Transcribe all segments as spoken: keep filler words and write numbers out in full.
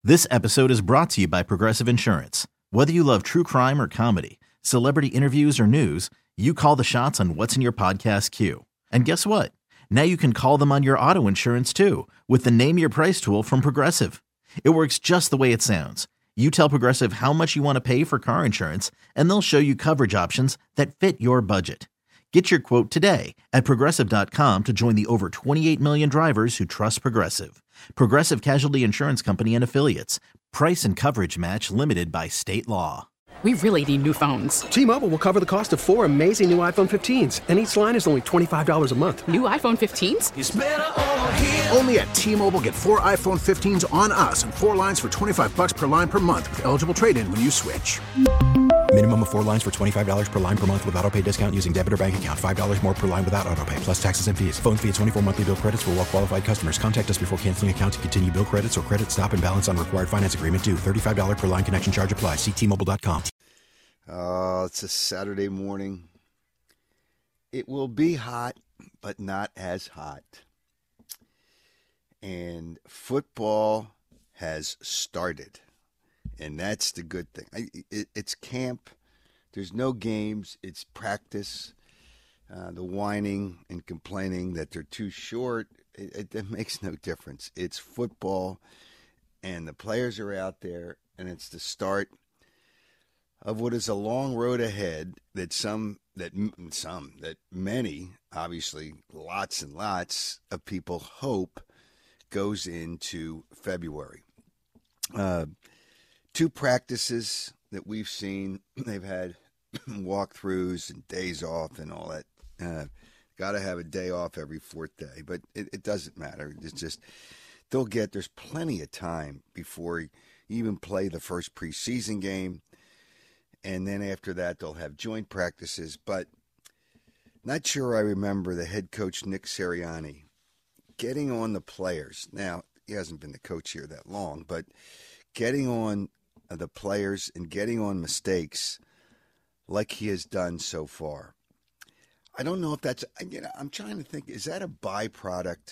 This episode is brought to you by Progressive Insurance. Whether you love true crime or comedy, celebrity interviews or news, you call the shots on what's in your podcast queue. And guess what? Now you can call them on your auto insurance too with the Name Your Price tool from Progressive. It works just the way it sounds. You tell Progressive how much you want to pay for car insurance, and they'll show you coverage options that fit your budget. Get your quote today at Progressive dot com to join the over twenty-eight million drivers who trust Progressive. Progressive Casualty Insurance Company and Affiliates. Price and coverage match limited by state law. We really need new phones. T-Mobile will cover the cost of four amazing new iPhone fifteens, and each line is only twenty-five dollars a month. New iPhone fifteens? It's better over here. Only at T-Mobile, get four iPhone fifteens on us and four lines for twenty-five bucks per line per month with eligible trade-in when you switch. Minimum of four lines for twenty-five dollars per line per month with autopay discount using debit or bank account. five dollars more per line without autopay, plus taxes and fees. Phone fee at twenty-four monthly bill credits for well-qualified customers. Contact us before canceling account to continue bill credits or credit stop and balance on required finance agreement due. thirty-five dollars per line connection charge applies. See T Mobile dot com. Oh, it's a Saturday morning. It will be hot, but not as hot. And football has started. And that's the good thing. I, it, it's camp. There's no games. It's practice. Uh, the whining and complaining that they're too short, it, it, it makes no difference. It's football, and the players are out there, and it's the start of what is a long road ahead that some, that some, that many, obviously lots and lots of people hope goes into February. Uh, two practices that we've seen, they've had walkthroughs and days off and all that. Uh, got to have a day off every fourth day, but it, it doesn't matter. It's just, they'll get, there's plenty of time before you even play the first preseason game. And then after that, they'll have joint practices. But not sure I remember the head coach, Nick Sirianni, getting on the players. Now, he hasn't been the coach here that long, but getting on the players and getting on mistakes like he has done so far. I don't know if that's, you know, I'm trying to think, is that a byproduct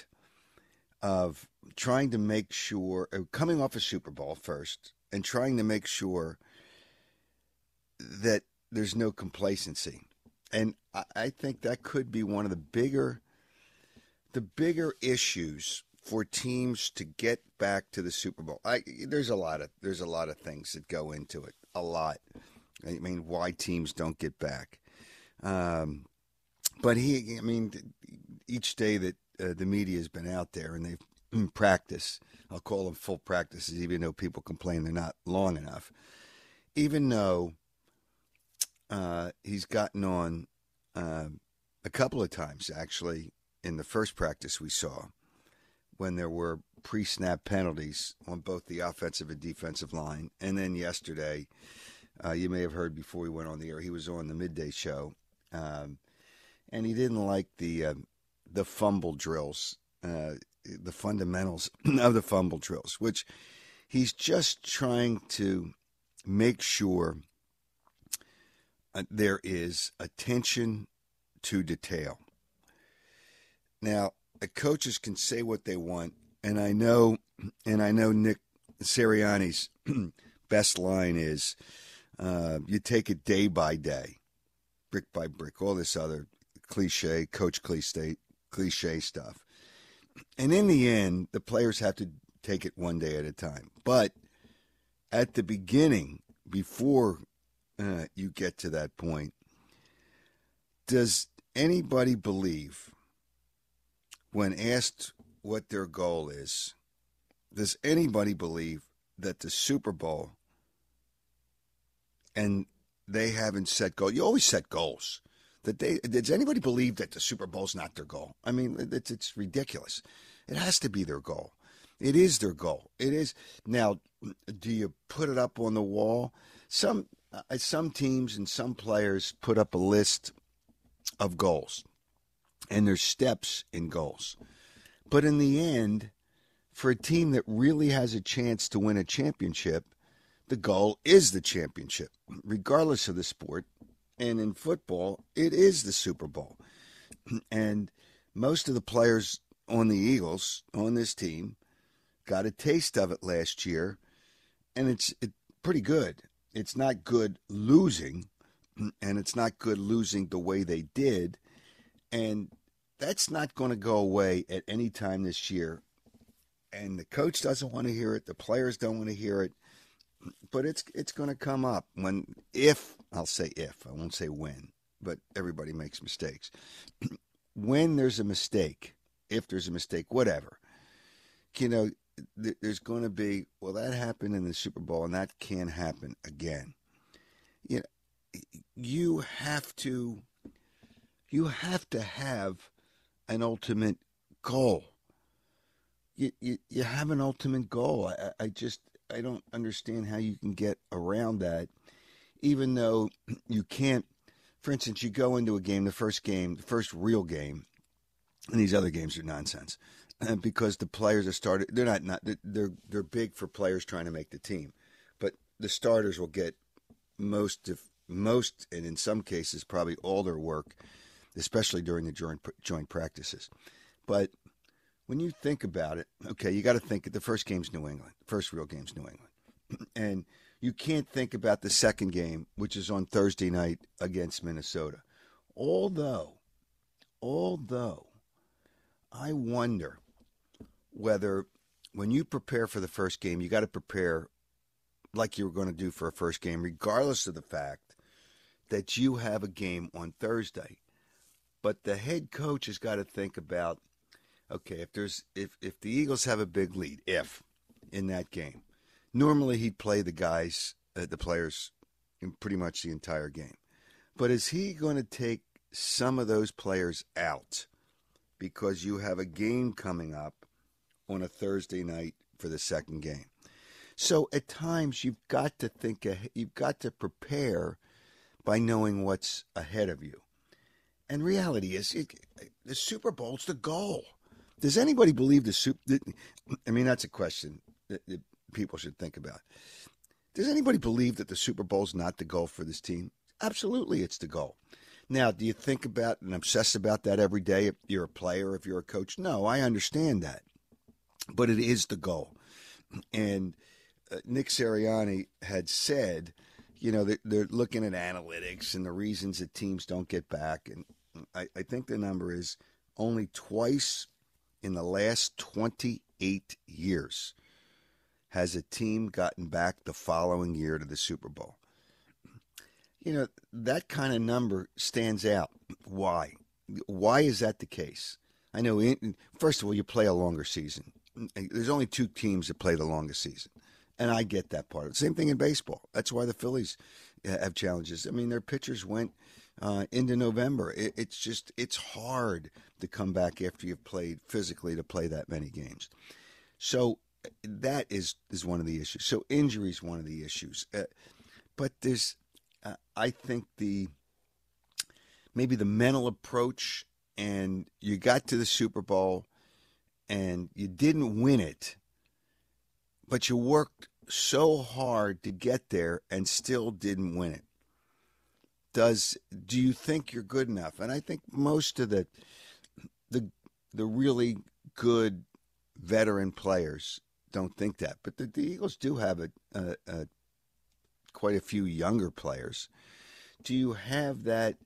of trying to make sure, coming off a Super Bowl first, and trying to make sure that there's no complacency? And I, I think that could be one of the bigger, the bigger issues for teams to get back to the Super Bowl. I, there's a lot of there's a lot of things that go into it. A lot. I mean, why teams don't get back. Um, but he, I mean, each day that uh, the media has been out there and they've practiced, I'll call them full practices, even though people complain they're not long enough. Even though uh, he's gotten on uh, a couple of times, actually, in the first practice we saw, when there were pre-snap penalties on both the offensive and defensive line. And then yesterday, uh, you may have heard before we went on the air, he was on the midday show, um, and he didn't like the uh, the fumble drills, uh, the fundamentals of the fumble drills, which he's just trying to make sure uh, there is attention to detail. Now, the coaches can say what they want, and I know, and I know Nick Sirianni's best line is, uh, you take it day by day, brick by brick, all this other cliche, coach cliche, cliche stuff. And in the end, the players have to take it one day at a time. But at the beginning, before uh, you get to that point, does anybody believe, when asked what their goal is, does anybody believe that the Super Bowl, and they haven't set goals? You always set goals. That they, does anybody believe that the Super Bowl's not their goal? I mean, it's, it's ridiculous. It has to be their goal. It is their goal. It is. Now, do you put it up on the wall? Some, uh, some teams and some players put up a list of goals, and there's steps in goals. But in the end, for a team that really has a chance to win a championship, the goal is the championship, regardless of the sport. And in football, it is the Super Bowl. And most of the players on the Eagles, on this team, got a taste of it last year and it's it, pretty good. It's not good losing, and it's not good losing the way they did, and that's not going to go away at any time this year. And the coach doesn't want to hear it. The players don't want to hear it. But it's it's going to come up when, if, I'll say if, I won't say when, but everybody makes mistakes. When there's a mistake, if there's a mistake, whatever, you know, th- there's going to be, well, that happened in the Super Bowl, and that can't happen again. You know, you have to, you have to have an ultimate goal. You, you, you have an ultimate goal. I, I just, I don't understand how you can get around that, even though you can't. For instance, you go into a game, the first game, the first real game, and these other games are nonsense, uh, because the players are started. They're not not they're they're big for players trying to make the team, but the starters will get most of most, and in some cases probably all their work, especially during the joint joint practices. But when you think about it, okay, you got to think the first game's New England, first real game's New England, and you can't think about the second game, which is on Thursday night against Minnesota. Although, although, I wonder whether when you prepare for the first game, you got to prepare like you were going to do for a first game, regardless of the fact that you have a game on Thursday. But the head coach has got to think about, okay, if there's if, if the Eagles have a big lead, if in that game, normally he'd play the guys, uh, the players, in pretty much the entire game. But is he going to take some of those players out because you have a game coming up on a Thursday night for the second game? So at times you've got to think, you've got to prepare by knowing what's ahead of you. And reality is, it, the Super Bowl's the goal. Does anybody believe the Super? I mean, that's a question that, that people should think about. Does anybody believe that the Super Bowl's not the goal for this team? Absolutely, it's the goal. Now, do you think about and obsess about that every day if you're a player, if you're a coach? No, I understand that. But it is the goal. And uh, Nick Sirianni had said, you know, they're, they're looking at analytics and the reasons that teams don't get back. And I, I think the number is only twice in the last twenty-eight years has a team gotten back the following year to the Super Bowl. You know, that kind of number stands out. Why? Why is that the case? I know, in, first of all, you play a longer season. There's only two teams that play the longest season, and I get that part of it. Same thing in baseball. That's why the Phillies have challenges. I mean, their pitchers went uh, into November. It, it's just, it's hard to come back after you've played physically to play that many games. So that is, is one of the issues. So injury is one of the issues. Uh, but there's, uh, I think the, maybe the mental approach, and you got to the Super Bowl and you didn't win it, but you worked so hard to get there and still didn't win it. Does, do you think you're good enough? And I think most of the, the, the really good veteran players don't think that, but the, the Eagles do have a, a, a quite a few younger players. Do you have that?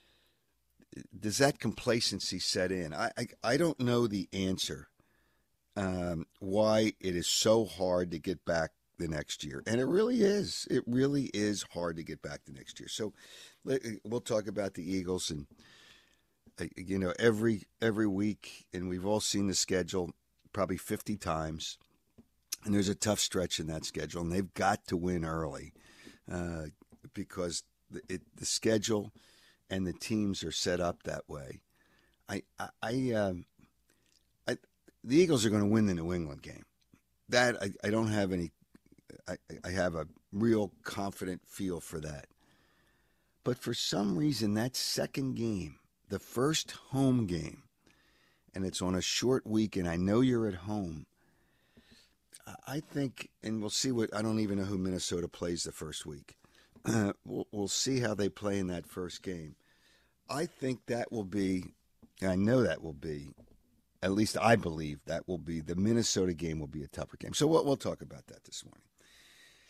Does that complacency set in? I I, I don't know the answer. Um, why it is so hard to get back the next year, and it really is. It really is hard to get back the next year. So we'll talk about the Eagles, and you know, every every week, and we've all seen the schedule probably fifty times. And there's a tough stretch in that schedule, and they've got to win early uh, because the, it, the schedule and the teams are set up that way. I, I, I, um, I the Eagles are going to win the New England game. That I, I don't have any. I, I have a real confident feel for that. But for some reason, that second game, the first home game, and it's on a short week, and I know you're at home. I think, and we'll see what, I don't even know who Minnesota plays the first week. Uh, we'll, we'll see how they play in that first game. I think that will be, I know that will be, at least I believe that will be, the Minnesota game will be a tougher game. So we'll, we'll talk about that this morning.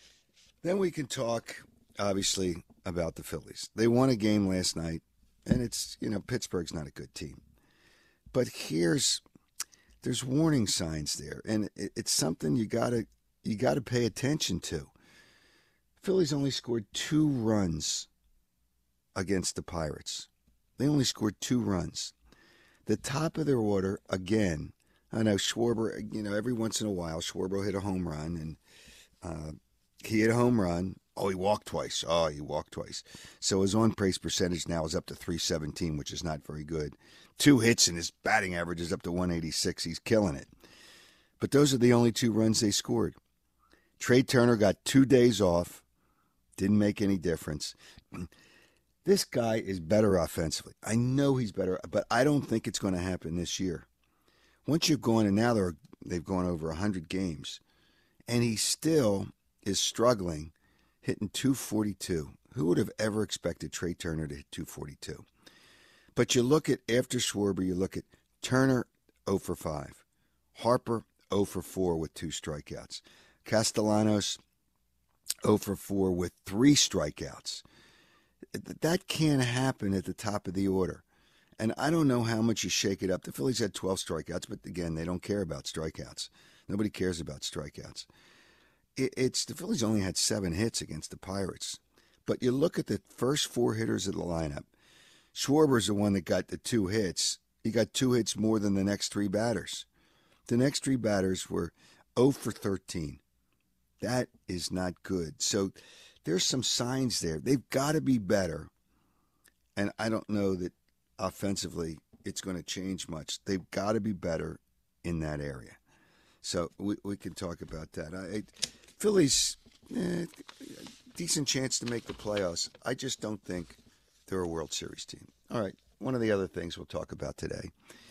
Then we can talk, obviously, about the Phillies. They won a game last night, and it's, you know, Pittsburgh's not a good team. But here's, there's warning signs there, and it, it's something you gotta, you gotta pay attention to. Phillies only scored two runs against the Pirates. They only scored two runs. The top of their order, again, I know Schwarber, you know, every once in a while, Schwarber hit a home run, and uh, he hit a home run. Oh, he walked twice. Oh, he walked twice. So his on-base percentage now is up to three seventeen, which is not very good. Two hits and his batting average is up to one eighty-six. He's killing it. But those are the only two runs they scored. Trey Turner got two days off. Didn't make any difference. This guy is better offensively. I know he's better, but I don't think it's going to happen this year. Once you've gone, and now they're, they've gone over one hundred games, and he still is struggling, hitting two forty-two. Who would have ever expected Trey Turner to hit two forty-two? But you look at, after Schwarber, you look at Turner oh for five. Harper oh for four with two strikeouts. Castellanos oh for four with three strikeouts. That can't happen at the top of the order. And I don't know how much you shake it up. The Phillies had twelve strikeouts, but again, they don't care about strikeouts. Nobody cares about strikeouts. It's the Phillies only had seven hits against the Pirates. But you look at the first four hitters of the lineup. Schwarber's the one that got the two hits. He got two hits more than the next three batters. The next three batters were oh for thirteen. That is not good. So there's some signs there. They've got to be better. And I don't know that offensively it's going to change much. They've got to be better in that area. So we we can talk about that. I, Phillies, eh, decent chance to make the playoffs. I just don't think they're a World Series team. All right, one of the other things we'll talk about today.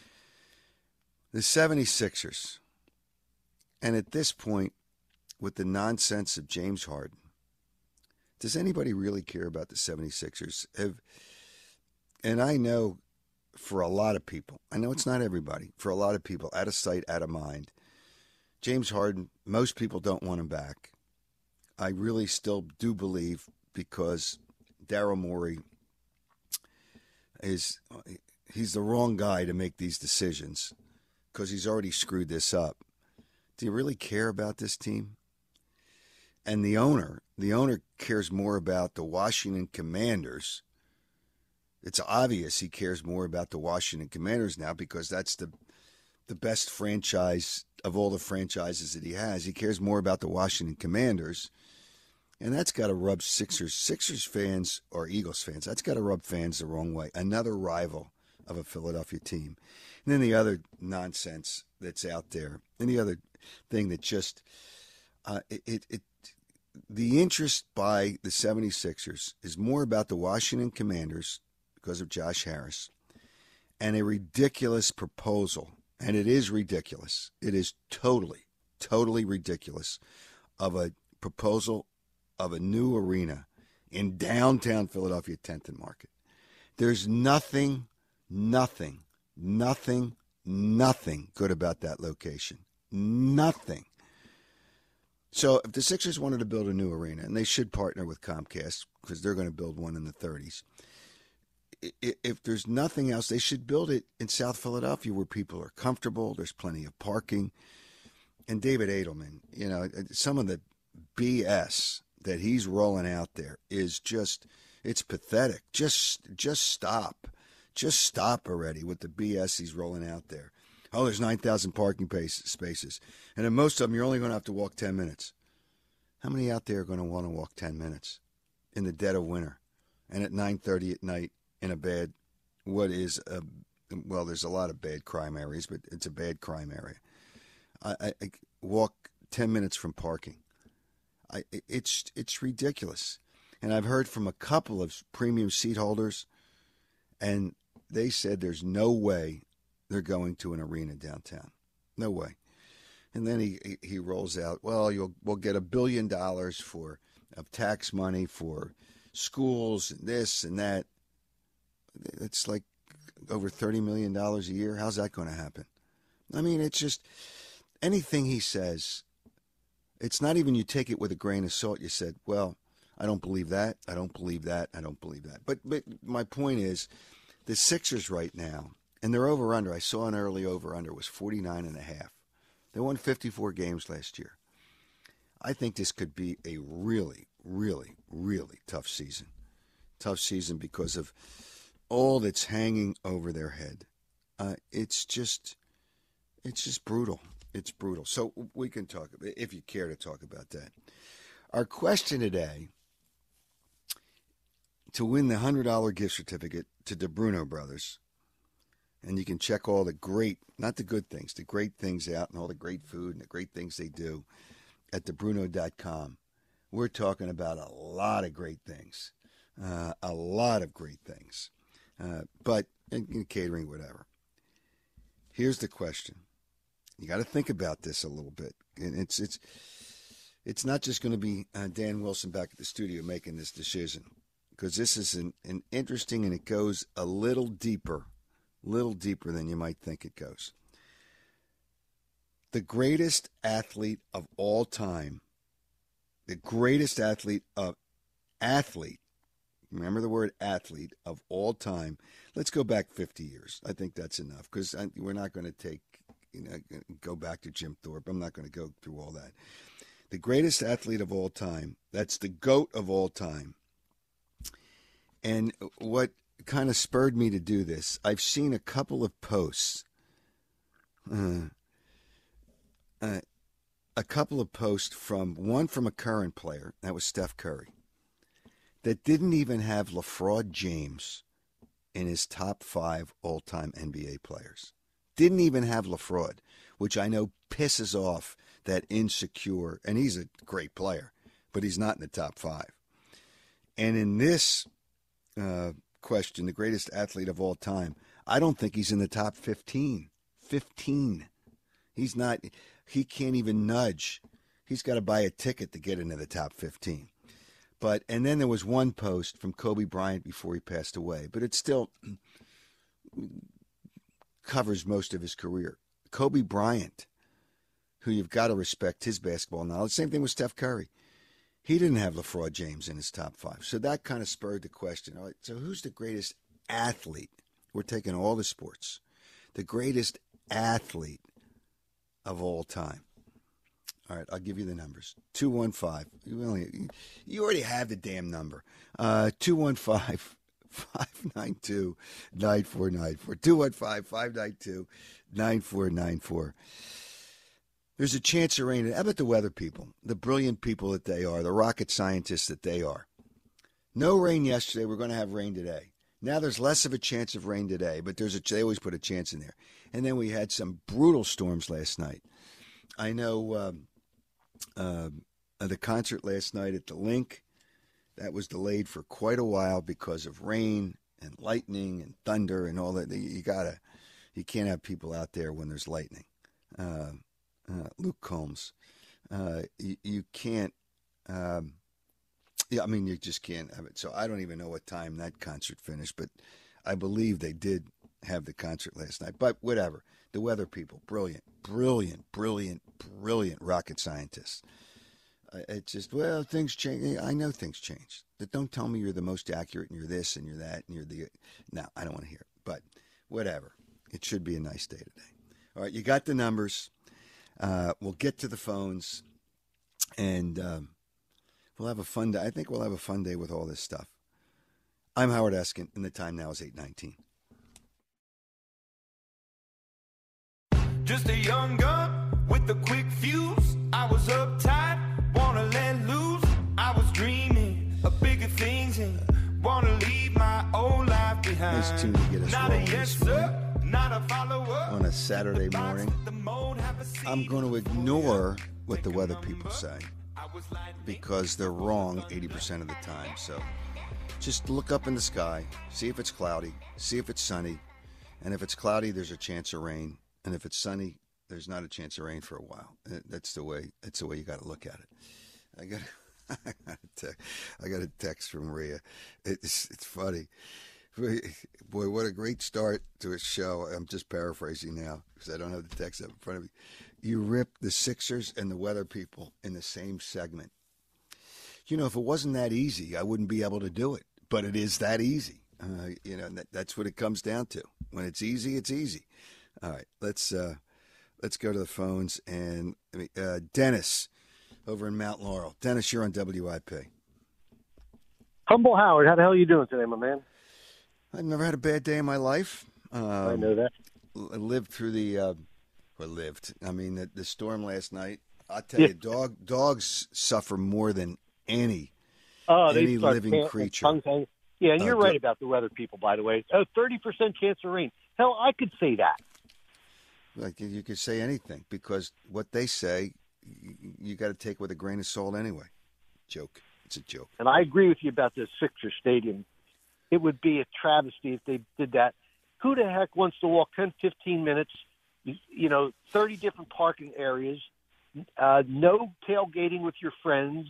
The seventy-sixers. And at this point, with the nonsense of James Harden, does anybody really care about the seventy-sixers? Have, and I know for a lot of people, I know it's not everybody, for a lot of people, out of sight, out of mind, James Harden, most people don't want him back. I really still do believe, because Daryl Morey is, he's the wrong guy to make these decisions, because he's already screwed this up. Do you really care about this team? And the owner, the owner cares more about the Washington Commanders. It's obvious he cares more about the Washington Commanders now, because that's the the best franchise of all the franchises that he has. He cares more about the Washington Commanders. And that's got to rub Sixers, Sixers fans or Eagles fans, that's got to rub fans the wrong way. Another rival of a Philadelphia team. And then the other nonsense that's out there, and the other thing that just, uh, it, it, it the interest by the seventy-sixers is more about the Washington Commanders because of Josh Harris and a ridiculous proposal, and it is ridiculous. It is totally, totally ridiculous, of a proposal of a new arena in downtown Philadelphia, tenth and Market. There's nothing, nothing, nothing, nothing good about that location. Nothing. So if the Sixers wanted to build a new arena, and they should partner with Comcast because they're going to build one in the thirties, if there's nothing else, they should build it in South Philadelphia where people are comfortable, there's plenty of parking. And David Edelman, you know, some of the B S that he's rolling out there is just, it's pathetic. Just just stop. Just stop already with the B S he's rolling out there. Oh, there's nine thousand parking spaces. And in most of them, you're only going to have to walk ten minutes. How many out there are going to want to walk ten minutes in the dead of winter and at nine thirty at night in a bad, what is, a, well, there's a lot of bad crime areas, but it's a bad crime area. I, I, I walk ten minutes from parking. I, it's it's ridiculous. And I've heard from a couple of premium seat holders, and they said there's no way they're going to an arena downtown. No way. And then he he rolls out, well, you'll we'll get a billion dollars for of tax money for schools and this and that. It's like over thirty million dollars a year. How's that going to happen? I mean, it's just anything he says, It's not even you take it with a grain of salt. You said, well, I don't believe that. I don't believe that. I don't believe that. But but my point is, the Sixers right now, and their over-under, I saw an early over-under, was forty-nine and a half. They won fifty-four games last year. I think this could be a really, really, really tough season. Tough season because of all that's hanging over their head. Uh, it's just, it's just brutal. It's brutal. So we can talk, if you care to talk about that. Our question today, to win the one hundred dollars gift certificate to the Bruno Brothers, and you can check all the great, not the good things, the great things out and all the great food and the great things they do at the bruno dot com. We're talking about a lot of great things, uh, a lot of great things, uh, but in, in catering, whatever. Here's the question. You got to think about this a little bit. And it's it's it's not just going to be uh, Dan Wilson back at the studio making this decision, because this is an, an interesting, and it goes a little deeper, little deeper than you might think it goes. The greatest athlete of all time, the greatest athlete of athlete, remember the word athlete, of all time. Let's go back fifty years. I think that's enough, because we're not going to take, you know, go back to Jim Thorpe. I'm not going to go through all that. The greatest athlete of all time, that's the GOAT of all time. And what kind of spurred me to do this, I've seen a couple of posts, uh, uh, a couple of posts from, one from a current player, that was Steph Curry, that didn't even have LeBron James in his top five all-time N B A players. Didn't even have LeBron, which I know pisses off that insecure, and he's a great player, but he's not in the top five. And in this uh, question, the greatest athlete of all time, I don't think he's in the top fifteen. fifteen. He's not, he can't even nudge. He's got to buy a ticket to get into the top fifteen. But, and then there was one post from Kobe Bryant before he passed away, but it still covers most of his career. Kobe Bryant, who you've got to respect his basketball knowledge. Same thing with Steph Curry. He didn't have LeBron James in his top five. So that kind of spurred the question. All right, so who's the greatest athlete? We're taking all the sports. The greatest athlete of all time. All right, I'll give you the numbers. two one five. You, only, you already have the damn number. Uh, two one five, five nine two, nine four nine four. two one five, five nine two, nine four nine four. There's a chance of rain. How about the weather people, the brilliant people that they are, the rocket scientists that they are? No rain yesterday. We're going to have rain today. Now there's less of a chance of rain today, but there's a, they always put a chance in there. And then we had some brutal storms last night. I know um, uh, the concert last night at the Link, that was delayed for quite a while because of rain and lightning and thunder and all that. You gotta, you can't have people out there when there's lightning. Uh, uh, Luke Combs, uh, you, you can't. Um, yeah, I mean, you just can't have it. So I don't even know what time that concert finished, but I believe they did have the concert last night. But whatever. The weather people, brilliant, brilliant, brilliant, brilliant rocket scientists. Uh, it's just, well, things change. I know things change. But don't tell me you're the most accurate and you're this and you're that and you're the. No, I don't want to hear it. But whatever. It should be a nice day today. All right, you got the numbers. Uh, we'll get to the phones, and um, we'll have a fun day. I think we'll have a fun day with all this stuff. I'm Howard Eskin, and the time now is eight nineteen. Just a young gun with a quick fuse. I was uptight, wanna let loose. I was dreaming of bigger things and wanna leave my old life behind. Nice tune to get us Not rolling a yes, this morning. sir. Not a follower. On a Saturday morning, I'm going to ignore what the weather people say because they're wrong eighty percent of the time. So just look up in the sky, see if it's cloudy, see if it's sunny, and if it's cloudy, there's a chance of rain, and if it's sunny, there's not a chance of rain for a while. That's the way. That's the way you got to look at it. I got, I got a text, I got a text from Maria. It's it's funny. Boy, what a great start to a show. I'm just paraphrasing now because I don't have the text up in front of me. you rip the Sixers and the weather people in the same segment. You know, if it wasn't that easy, I wouldn't be able to do it. But it is that easy. Uh, you know, that, that's what it comes down to. When it's easy, it's easy. All right, let's uh, let's go to the phones. And uh, Dennis over in Mount Laurel. Dennis, you're on W I P. Humble Howard, how the hell are you doing today, my man? I've never had a bad day in my life. Um, I know that. I lived through the, uh, or lived, I mean, the, the storm last night. I'll tell Yeah. you, dog, dogs suffer more than any, Oh, they any start living pan- creature. tongue hang- Yeah, and Uh, you're do- right about the weather people, by the way. Oh, thirty percent chance of rain. Hell, I could say that. Like you could say anything because what they say, you, you got to take with a grain of salt anyway. Joke. It's a joke. And I agree with you about the Sixer Stadium. It would be a travesty if they did that. Who the heck wants to walk ten, fifteen minutes, you, you know, thirty different parking areas, uh, no tailgating with your friends?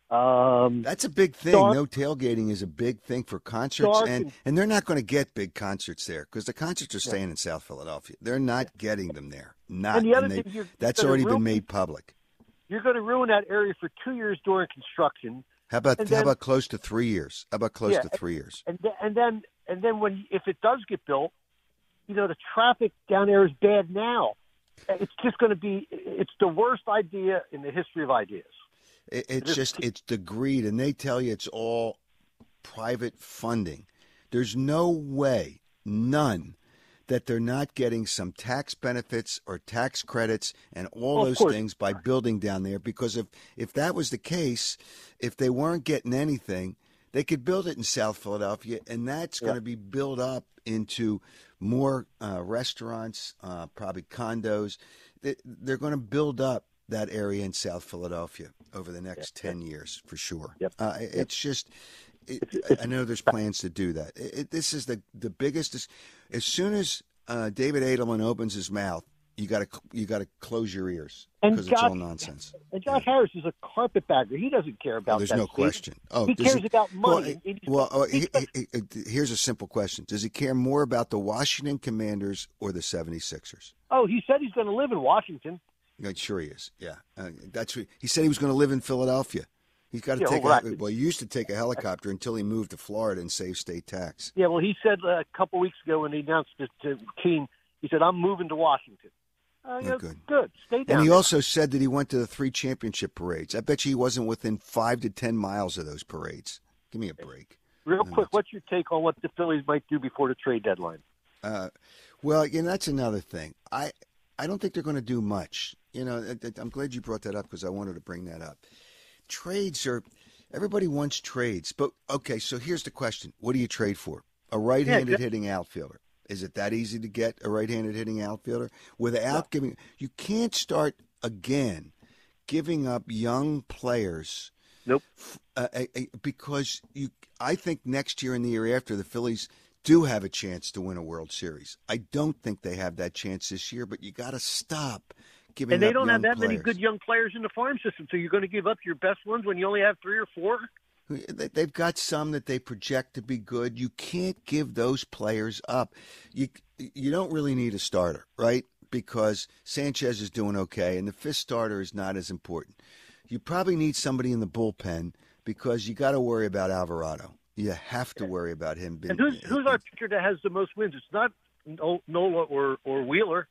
Um, That's a big thing. dark- No tailgating is a big thing for concerts, Dark and, and- and they're not going to get big concerts there because the concerts are staying in South Philadelphia. They're not getting them there. Not. And the other they- thing you're that's gonna already been ruin- made public. You're going to ruin that area for two years during construction. How about And how then- about close to three years? How about close Yeah, to three years? And then, and then and then when if it does get built, you know the traffic down there is bad now. It's just going to be it's the worst idea in the history of ideas. It, it's just it's the greed, and they tell you it's all private funding. There's no way, none, that they're not getting some tax benefits or tax credits and all Well, of those course. things by building down there. Because if if that was the case, if they weren't getting anything, they could build it in South Philadelphia, and that's going to be built up into more uh, restaurants, uh, probably condos. They, they're going to build up that area in South Philadelphia over the next ten years for sure. Yep. Uh, it's just, it, I know there's plans to do that. It, it, this is the, the biggest. As soon as uh, David Edelman opens his mouth, you got to you got to close your ears And because it's Josh- all nonsense. And Josh Harris is a carpetbagger. He doesn't care about Oh, there's that no state. question. Oh, he does cares about well, money. and he's- Well, uh, he, because- he, he- here's a simple question: does he care more about the Washington Commanders or the seventy-sixers? oh, he said he's going to live in Washington. Yeah, sure he is. Yeah, uh, that's what, he said. He was going to live in Philadelphia. He's got to Yeah, take. well, A, well, he used to take a helicopter until he moved to Florida and save state tax. Yeah, well, he said uh, a couple weeks ago when he announced it to Keene, he said, "I'm moving to Washington." Uh, yeah, good. Good. Stay down And he there. also said that he went to the three championship parades. I bet you he wasn't within five to ten miles of those parades. Give me a break. Real No, quick, what's your take on what the Phillies might do before the trade deadline? Uh, well, you know, that's another thing. I I don't think they're going to do much. You know, I- I'm glad you brought that up because I wanted to bring that up. Trades are, everybody wants trades. But, okay, so here's the question. What do you trade for? A right-handed Yeah, hitting outfielder. Is it that easy to get a right-handed hitting outfielder? Without giving, you can't start again giving up young players. Nope. Uh, uh, uh, because you, I think next year and the year after, the Phillies do have a chance to win a World Series. I don't think they have that chance this year, but you got to stop giving And they up don't have young that many players. good young players in the farm system, so you're going to give up your best ones when you only have three or four? They- They've got some that they project to be good. You can't give those players up. You you don't really need a starter, right? Because Sanchez is doing okay, and the fifth starter is not as important. You probably need somebody in the bullpen because you got to worry about Alvarado. You have to worry about him being. And who's who's our pitcher that has the most wins? It's not No- Nola or, or Wheeler.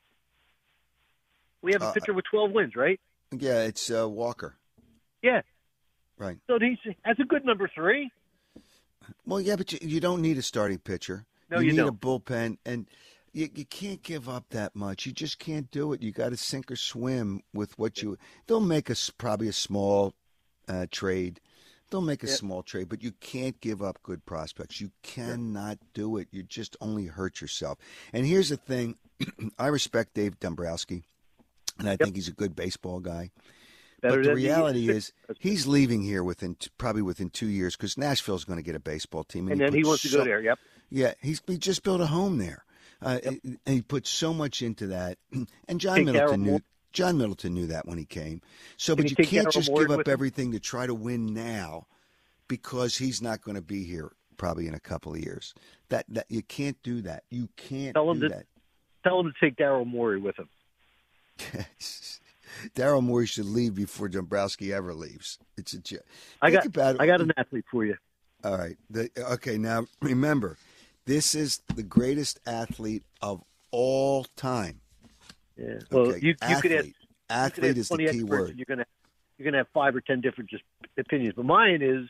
We have a Uh, pitcher with twelve wins, right? Yeah, it's uh, Walker. Yeah. Right. So he's that's a good number three. Well, yeah, but you, you don't need a starting pitcher. No, you you need don't. a bullpen, and you, you can't give up that much. You just can't do it. You got to sink or swim with what you. They'll make us probably a small uh, trade. They'll make a Yep. small trade, but you can't give up good prospects. You cannot do it. You just only hurt yourself. And here's the thing: I respect Dave Dombrowski, and I think he's a good baseball guy. Better But the than the- reality is, he's leaving here within t- probably within two years because Nashville's going to get a baseball team, And then he put wants to so- go there. Yep. Yeah, he's he just built a home there, uh, and he put so much into that. And John Take Middleton Darryl knew Moore. John Middleton knew that when he came. So, Can but he you take can't Darryl just Moore give up with him? everything to try to win now, because he's not going to be here probably in a couple of years. That that you can't do that. You can't Tell him do to- that. Tell him to take Daryl Morey with him. Daryl Morey should leave before Dombrowski ever leaves. It's a joke. I got, about it. I got an athlete for you. All right. The, okay, now remember, this is the greatest athlete of all time. Yeah. Well, Okay, you, you athlete. could ask, athlete you could is ask the key experts, word. and You're gonna you're gonna have five or ten different just opinions. But mine is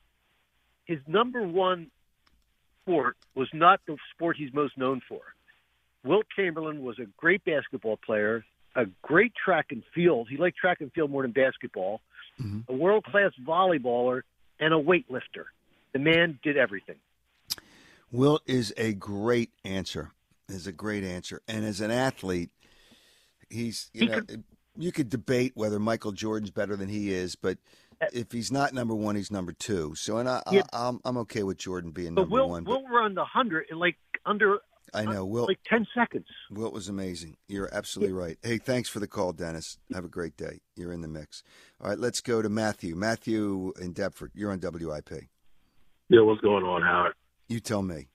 his number one sport was not the sport he's most known for. Wilt Chamberlain was a great basketball player, a great track and field. He liked track and field more than basketball. Mm-hmm. A world-class volleyballer, and a weightlifter. The man did everything. Wilt is a great answer. Is a great answer. And as an athlete, he's you He know could- you could debate whether Michael Jordan's better than he is, but if he's not number one, he's number two. So, and I, Yeah. I I'm I'm okay with Jordan being But number Wilt, one. But Wilt run the hundred in like under I know Wilt. like ten seconds. Wilt was amazing. You're absolutely right. Hey, thanks for the call, Dennis. Have a great day. You're in the mix. All right, let's go to Matthew. Matthew in Deptford. You're on W I P. Yeah, what's going on, Howard? You tell me.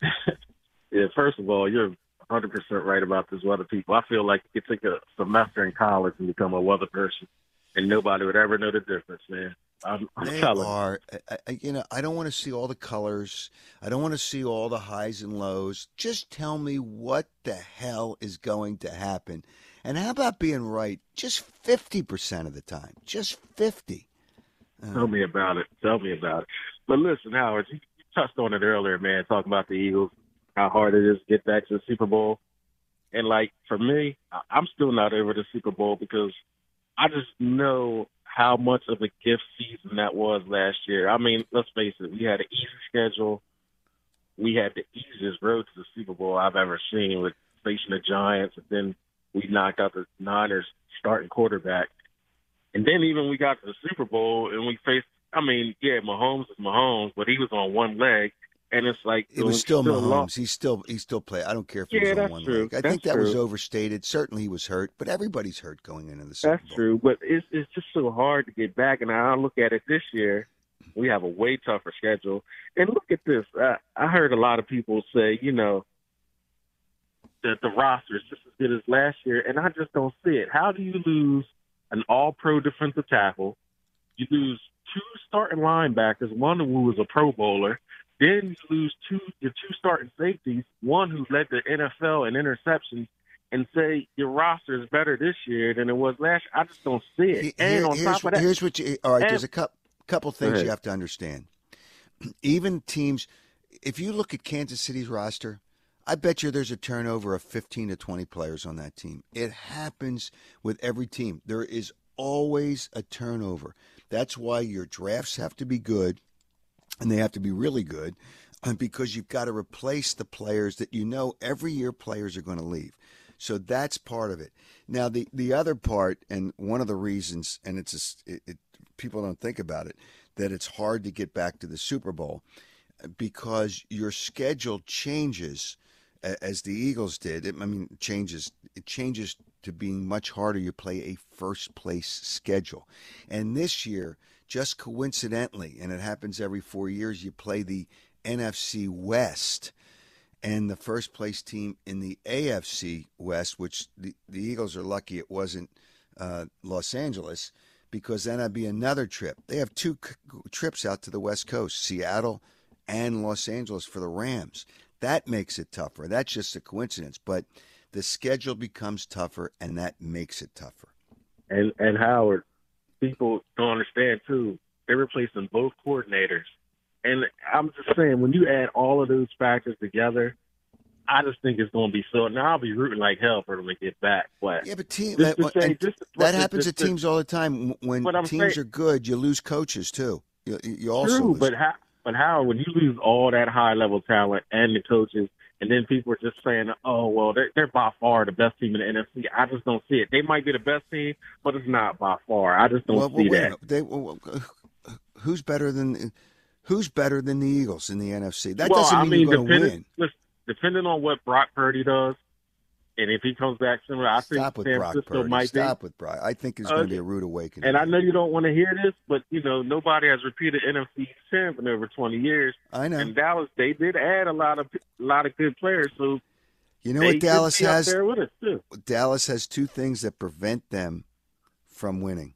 Yeah, first of all, you're one hundred percent right about this weather people. I feel like you could take a semester in college and become a weather person, and nobody would ever know the difference, man. I'm, I'm They telling you. are, I, I, you know, I don't want to see all the colors. I don't want to see all the highs and lows. Just tell me what the hell is going to happen. And how about being right just fifty percent of the time? Just fifty. Uh, Tell me about it. Tell me about it. But listen, Howard, you, you touched on it earlier, man, talking about the Eagles, how hard it is to get back to the Super Bowl. And, like, for me, I- I'm still not over the Super Bowl because I just know how much of a gift season that was last year. I mean, let's face it, we had an easy schedule. We had the easiest road to the Super Bowl I've ever seen with facing the Giants, and then we knocked out the Niners starting quarterback. And then even we got to the Super Bowl and we faced, I mean, yeah, Mahomes is Mahomes, but he was on one leg. And it's like It was we still Mahomes. lost. He's still he still play. I don't care if he Yeah, was on that's one true. leg. I That's think that was true. overstated. Certainly he was hurt, but everybody's hurt going into the Super That's Bowl. true, but it's it's just so hard to get back. And I look at it this year, we have a way tougher schedule. And look at this. I, I heard a lot of people say, you know, that the roster is just as good as last year, and I just don't see it. How do you lose an all-pro defensive tackle? You lose two starting linebackers, one who was a Pro Bowler. Then you lose two your two starting safeties, one who led the N F L in interceptions, and say your roster is better this year than it was last year. I just don't see it. Here- and on here's, top of that, here's what you. All right, and- there's a couple couple things ahead. you have to understand. Even teams, if you look at Kansas City's roster, I bet you there's a turnover of fifteen to twenty players on that team. It happens with every team. There is always a turnover. That's why your drafts have to be good, and they have to be really good, because you've got to replace the players that you know every year players are going to leave. So that's part of it. Now, the, the other part, and one of the reasons, and it's just, it, it, people don't think about it, that it's hard to get back to the Super Bowl because your schedule changes a- as the Eagles did. It, I mean, changes. It changes to being much harder. You play a first place schedule. And this year, just coincidentally, and it happens every four years, you play the N F C West. And the first place team in the A F C West, which the, the Eagles are lucky it wasn't uh, Los Angeles, because then that'd be another trip. They have two c- trips out to the West Coast, Seattle and Los Angeles for the Rams. That makes it tougher. That's just a coincidence. But the schedule becomes tougher, and that makes it tougher. and and Howard, people don't understand too. They're replacing both coordinators. And I'm just saying, when you add all of those factors together, I just think it's going to be so. Now I'll be rooting like hell for them to get back. But Yeah, but team, just that, to say- and just to- that just- happens just to teams all the time. When But I'm teams saying- are good, you lose coaches too. You, you also true, lose. but how? But how? When you lose all that high level talent and the coaches, and then people are just saying, "Oh, well, they're, they're by far the best team in the N F C." I just don't see it. They might be the best team, but it's not by far. I just don't well, see well, wait a that. minute. They, well, who's better than who's better than the Eagles in the N F C? That well, doesn't I mean, mean, you're going to depending, win. listen, depending on what Brock Purdy does, and if he comes back similar, I think Stop with San Brock Francisco Purdy. might Stop be. with Brock. I think it's Uh, going to be a rude awakening. And I know you don't want to hear this, but you know nobody has repeated N F C champ in over twenty years. I know. And Dallas, they did add a lot of a lot of good players. So You know They what Dallas could be up has? there with us, too. Dallas has two things that prevent them from winning.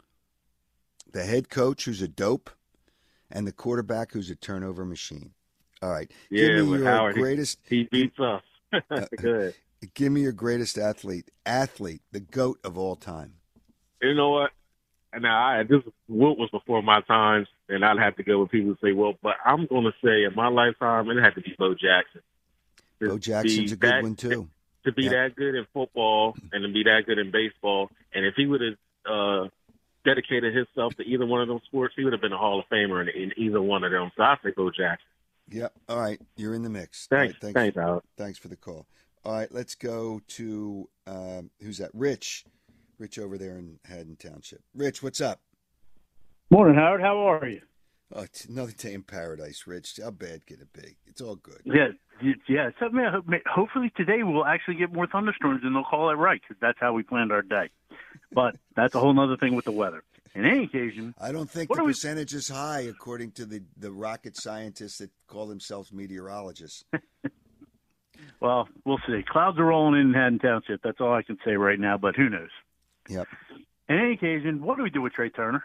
The head coach, who's a dope, and the quarterback, who's a turnover machine. All right. Yeah, give me with your Howard, greatest. he, he beats us. uh, Good. Give me your greatest athlete. Athlete, the GOAT of all time. You know what? Now, I, this Wilt was before my times, and I'd have to go with people who say, well, but I'm going to say in my lifetime, it had to be Bo Jackson. To Bo Jackson's a good that, one, too. To be yeah. that good in football and to be that good in baseball, and if he would have uh, dedicated himself to either one of those sports, he would have been a Hall of Famer in, in either one of them. So I say Bo Jackson. Yep. All right. You're in the mix. Thanks. Right, thanks, thanks, Alex. Thanks for the call. All right. Let's go to, um, who's that? Rich. Rich over there in Haddon Township. Rich, what's up? Morning, Howard. How are you? Oh, it's another day in paradise, Rich. How bad can it be? It's all good. Yeah, yeah. So, man, hopefully today we'll actually get more thunderstorms and they'll call it right because that's how we planned our day. But that's a whole other thing with the weather. In any occasion, I don't think the percentage we... is high, according to the, the rocket scientists that call themselves meteorologists. Well, we'll see. Clouds are rolling in Haddon Township. That's all I can say right now, but who knows? Yep. In any occasion, what do we do with Trey Turner?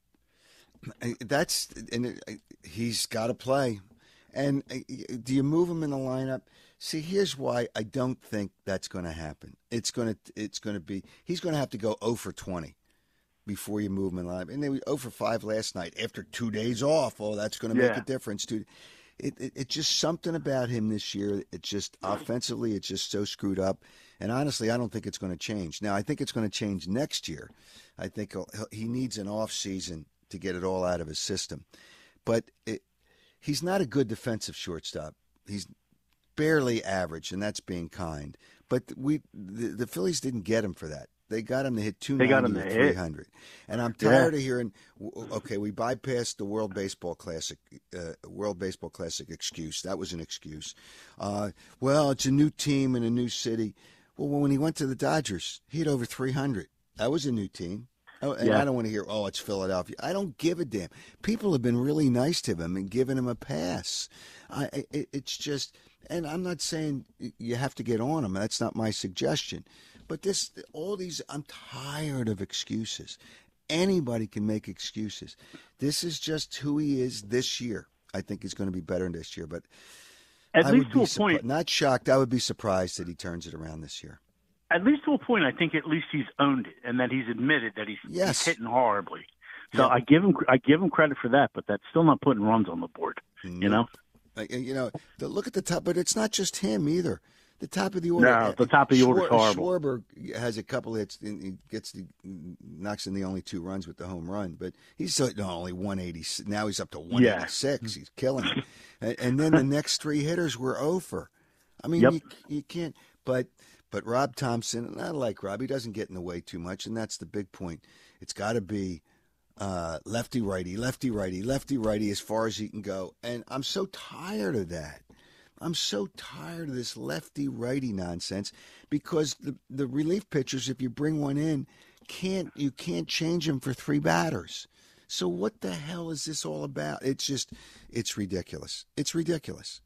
That's and he's got to play. And do you move him in the lineup? See, here's why I don't think that's going to happen. It's going to it's going to be he's going to have to go zero for twenty before you move him in the lineup. And they were zero for five last night after two days off. Oh, that's going to make yeah. a difference, dude. It, it it's just something about him this year. It's just offensively, it's just so screwed up. And honestly, I don't think it's going to change. Now, I think it's going to change next year. I think he'll, he needs an off season to get it all out of his system. But it, he's not a good defensive shortstop. He's barely average, and that's being kind. But we, the, the Phillies didn't get him for that. They got him to hit two ninety or three hundred. And I'm tired yeah. of hearing, okay, we bypassed the World Baseball Classic, uh, World Baseball Classic excuse. That was an excuse. Uh, well, it's a new team in a new city. Well, when he went to the Dodgers, he had over three hundred. That was a new team. Oh, and yeah. I don't want to hear, oh, it's Philadelphia. I don't give a damn. People have been really nice to him and giving him a pass. I, it, it's just, and I'm not saying you have to get on him. That's not my suggestion. But this, all these, I'm tired of excuses. Anybody can make excuses. This is just who he is this year. I think he's going to be better this year. But at I least would to be a point, not shocked. I would be surprised that he turns it around this year. At least to a point, I think at least he's owned it and that he's admitted that he's, yes. he's hitting horribly. So yeah. I give him I give him credit for that, but that's still not putting runs on the board. No. You know, you know. The, look at the top, but it's not just him either. The top of the order. No, the top of the order is horrible. Schwarber has a couple hits. He gets the knocks in the only two runs with the home run, but he's no, only one eighty. Now he's up to one eighty-six. Yeah. He's killing it. and, and then the next three hitters were over. I mean, yep. you, you can't. But but Rob Thompson, and I like Rob. He doesn't get in the way too much, and that's the big point. It's got to be uh, lefty righty, lefty righty, lefty righty as far as he can go. And I'm so tired of that. I'm so tired of this lefty-righty nonsense because the the relief pitchers, if you bring one in, can't you can't change them for three batters. So what the hell is this all about? It's just, it's ridiculous. It's ridiculous.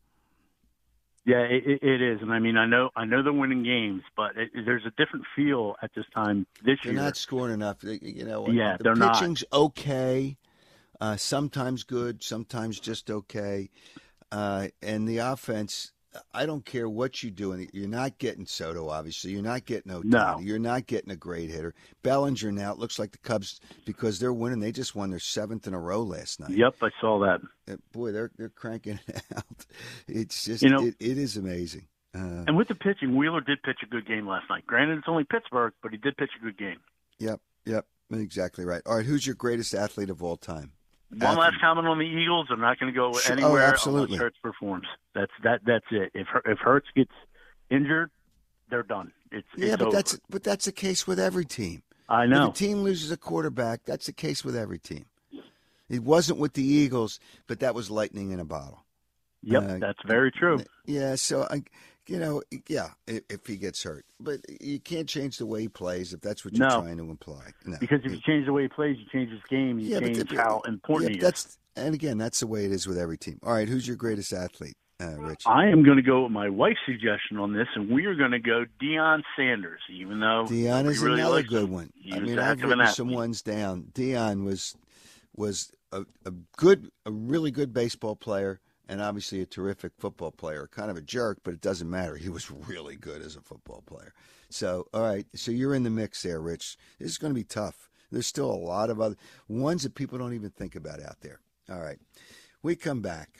Yeah, it, it is, and I mean, I know, I know they're winning games, but it, there's a different feel at this time this they're year. They're not scoring enough. You know, yeah, the they're not. Pitching's okay, uh, sometimes good, sometimes just okay. Uh, and the offense, I don't care what you do. You're not getting Soto, obviously. You're not getting Ohtani. No. You're not getting a great hitter. Bellinger now, it looks like the Cubs, because they're winning, they just won their seventh in a row last night. Yep, I saw that. Uh, boy, they're they're cranking it out. It's just, you know, it, it is amazing. Uh, and with the pitching, Wheeler did pitch a good game last night. Granted, it's only Pittsburgh, but he did pitch a good game. Yep, yep, exactly right. All right, who's your greatest athlete of all time? One Athlete. last comment on the Eagles. I'm not going to go Sure. anywhere oh, absolutely. unless Hurts performs. That's that. That's it. If if Hurts gets injured, they're done. It's yeah, it's but over. that's but that's the case with every team. I know. If a team loses a quarterback, that's the case with every team. It wasn't with the Eagles, but that was lightning in a bottle. Yep, uh, that's very true. Yeah, so I, you know, yeah, if, if he gets hurt, but you can't change the way he plays if that's what you're no. trying to imply. No. Because if you change the way he plays, you change his game. You yeah, change but if, how important yeah, he that's, is. And again, that's the way it is with every team. All right, who's your greatest athlete? uh, Rich? I am going to go with my wife's suggestion on this, and we are going to go Deion Sanders, even though Deion is really another likes good him. one. He I was mean, a I've heck of an written some athlete. ones down. Deion was was a, a good, a really good baseball player, and obviously a terrific football player. Kind of a jerk, but it doesn't matter. He was really good as a football player. So, all right, so you're in the mix there, Rich. This is going to be tough. There's still a lot of other ones that people don't even think about out there. All right, we come back.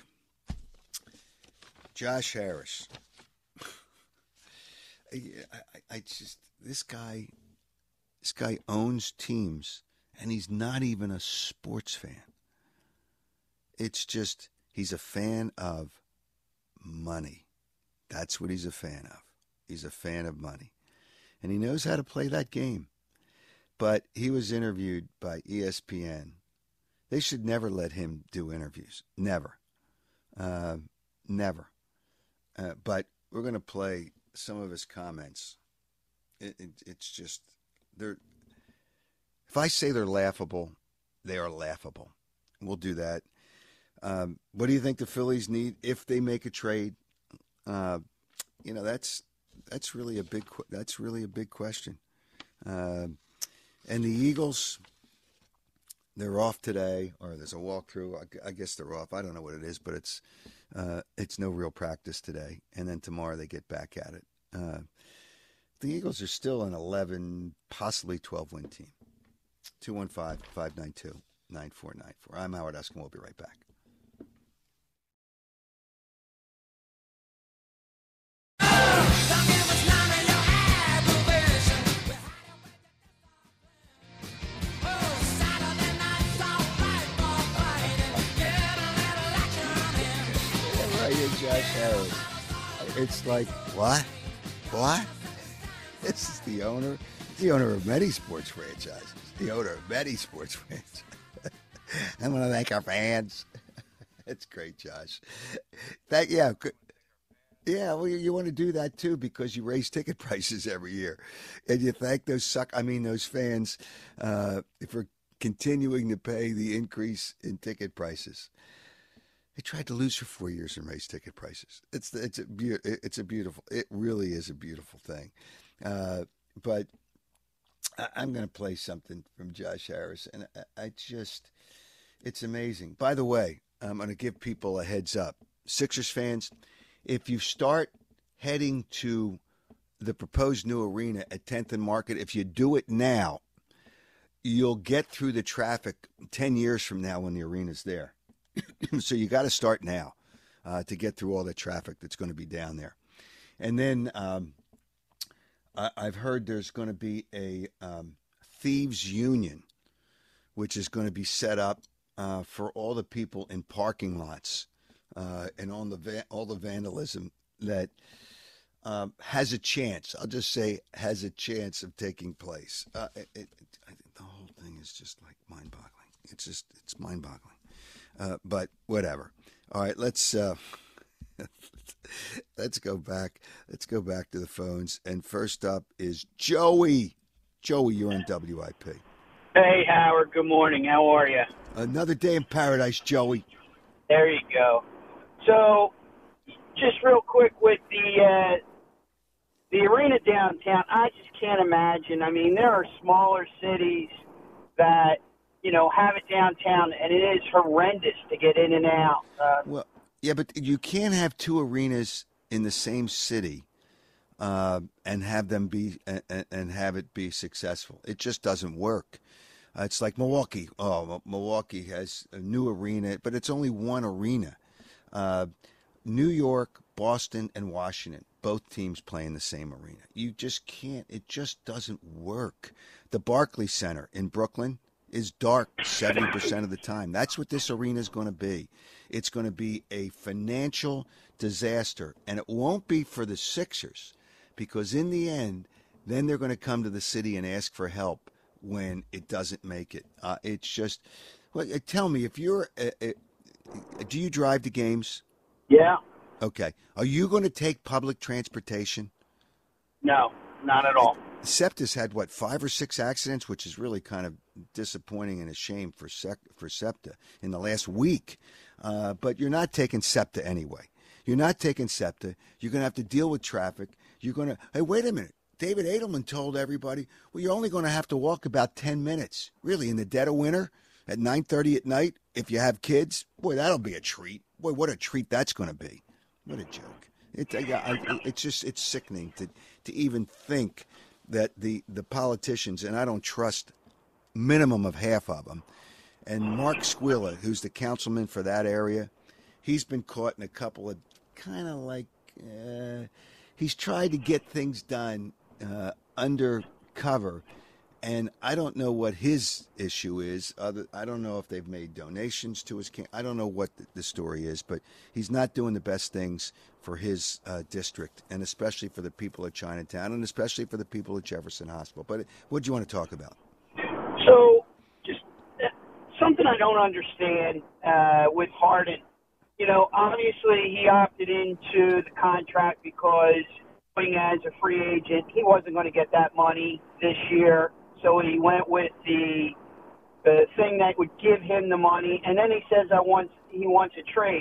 Josh Harris. I, I, I just this guy, this guy owns teams, and he's not even a sports fan. It's just he's a fan of money. That's what he's a fan of. He's a fan of money, and he knows how to play that game. But he was interviewed by E S P N. They should never let him do interviews. Never. Uh, never. Uh, but we're going to play some of his comments. It, it, it's just, they're, if I say they're laughable, they are laughable. We'll do that. Um, what do you think the Phillies need if they make a trade? Uh, you know, that's that's really a big that's really a big question. Uh, and the Eagles, they're off today, or there's a walkthrough. I, I guess they're off. I don't know what it is, but it's uh, it's no real practice today. And then tomorrow they get back at it. Uh, the Eagles are still an eleven, possibly twelve-win team. two one five, five nine two, nine four nine four. I'm Howard Eskin. We'll be right back. Josh Harris. It's like, what? What? This is the owner, the owner of many sports franchises. The owner of many sports franchises. I'm going to thank our fans. It's great, Josh. That, yeah. Yeah, well, you, you want to do that, too, because you raise ticket prices every year. And you thank those suck, I mean, those fans uh, for continuing to pay the increase in ticket prices. They tried to lose for four years and raise ticket prices. It's it's a it's a beautiful. It really is a beautiful thing. Uh, but I, I'm going to play something from Josh Harris, and I, I just it's amazing. By the way, I'm going to give people a heads up, Sixers fans. If you start heading to the proposed new arena at tenth and Market, if you do it now, you'll get through the traffic ten years from now when the arena's there. So you got to start now uh, to get through all the traffic that's going to be down there. And then um, I- I've heard there's going to be a um, thieves union, which is going to be set up uh, for all the people in parking lots uh, and on the va- all the vandalism that um, has a chance. I'll just say has a chance of taking place. Uh, it, it, I think the whole thing is just like mind-boggling. It's just it's mind-boggling. Uh, but whatever. All right, let's uh, let's go back. Let's go back to the phones. And first up is Joey. Joey, you're on W I P. Hey, Howard. Good morning. How are you? Another day in paradise, Joey. There you go. So, just real quick with the uh, the arena downtown, I just can't imagine. I mean, there are smaller cities that, you know, have it downtown, and it is horrendous to get in and out. Uh, well, yeah, but you can't have two arenas in the same city uh, and have them be and, and have it be successful. It just doesn't work. Uh, it's like Milwaukee. Oh, Milwaukee has a new arena, but it's only one arena. Uh, New York, Boston, and Washington, both teams play in the same arena. You just can't. It just doesn't work. The Barclays Center in Brooklyn is dark seventy percent of the time. That's what this arena is going to be. It's going to be a financial disaster, and it won't be for the Sixers, because in the end, then they're going to come to the city and ask for help when it doesn't make it. Uh, it's just, well, tell me, if you're, uh, uh, do you drive to games? Yeah. Okay. Are you going to take public transportation? No, not at all. SEPTA's had, what, five or six accidents, which is really kind of disappointing and a shame for sec- for SEPTA in the last week. Uh, but you're not taking SEPTA anyway. You're not taking SEPTA. You're going to have to deal with traffic. You're going to, hey, wait a minute. David Edelman told everybody, well, you're only going to have to walk about ten minutes. Really, in the dead of winter at nine thirty at night, if you have kids, boy, that'll be a treat. Boy, what a treat that's going to be. What a joke. It, yeah, I, it's just, it's sickening to, to even think that the, the politicians, and I don't trust minimum of half of them, and Mark Squilla, who's the councilman for that area, he's been caught in a couple of kind of like, uh, he's tried to get things done uh, undercover, and I don't know what his issue is. Other, I don't know if they've made donations to his camp. I don't know what the, the story is, but he's not doing the best things for his uh, district, and especially for the people of Chinatown, and especially for the people at Jefferson Hospital. But what do you want to talk about? So, just uh, something I don't understand uh, with Hardin. You know, obviously he opted into the contract because being as a free agent, he wasn't going to get that money this year. So he went with the the thing that would give him the money, and then he says I want he wants a trade.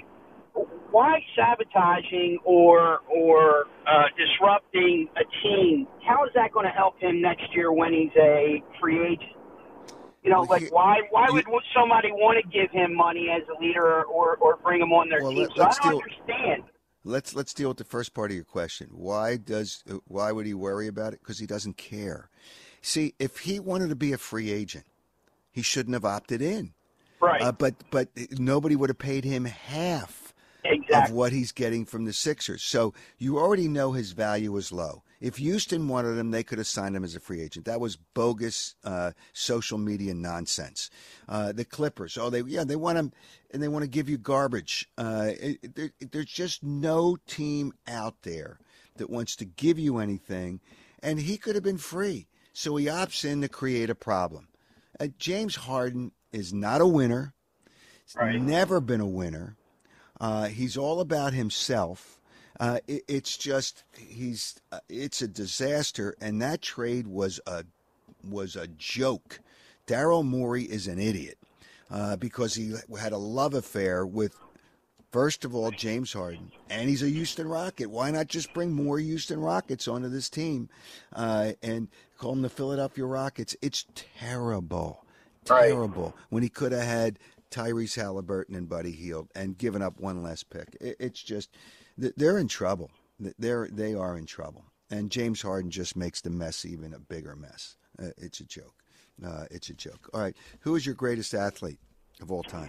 Why sabotaging or or uh, disrupting a team? How is that going to help him next year when he's a free agent? You know, like why why would somebody want to give him money as a leader or, or bring him on their well, team? Let, so I don't deal, understand. Let's let's deal with the first part of your question. Why does why would he worry about it? Because he doesn't care. See, if he wanted to be a free agent, he shouldn't have opted in. Right. Uh, but but nobody would have paid him half exactly. of what he's getting from the Sixers. So you already know his value is low. If Houston wanted him, they could have signed him as a free agent. That was bogus uh, social media nonsense. Uh, the Clippers, oh, they yeah, they want him, and they want to give you garbage. Uh, it, there, there's just no team out there that wants to give you anything, and he could have been free. So he opts in to create a problem. Uh, James Harden is not a winner. He's right. never been a winner. Uh, he's all about himself. Uh, it, it's just he's uh, it's a disaster, and that trade was a was a joke. Daryl Morey is an idiot uh, because he had a love affair with, first of all, James Harden, and he's a Houston Rocket. Why not just bring more Houston Rockets onto this team uh, and call them the Philadelphia Rockets? It's terrible, terrible. Right. When he could have had Tyrese Halliburton and Buddy Hield and given up one less pick. It, it's just. They're in trouble. They're they are in trouble, and James Harden just makes the mess even a bigger mess. Uh, it's a joke. Uh, it's a joke. All right, who is your greatest athlete of all time?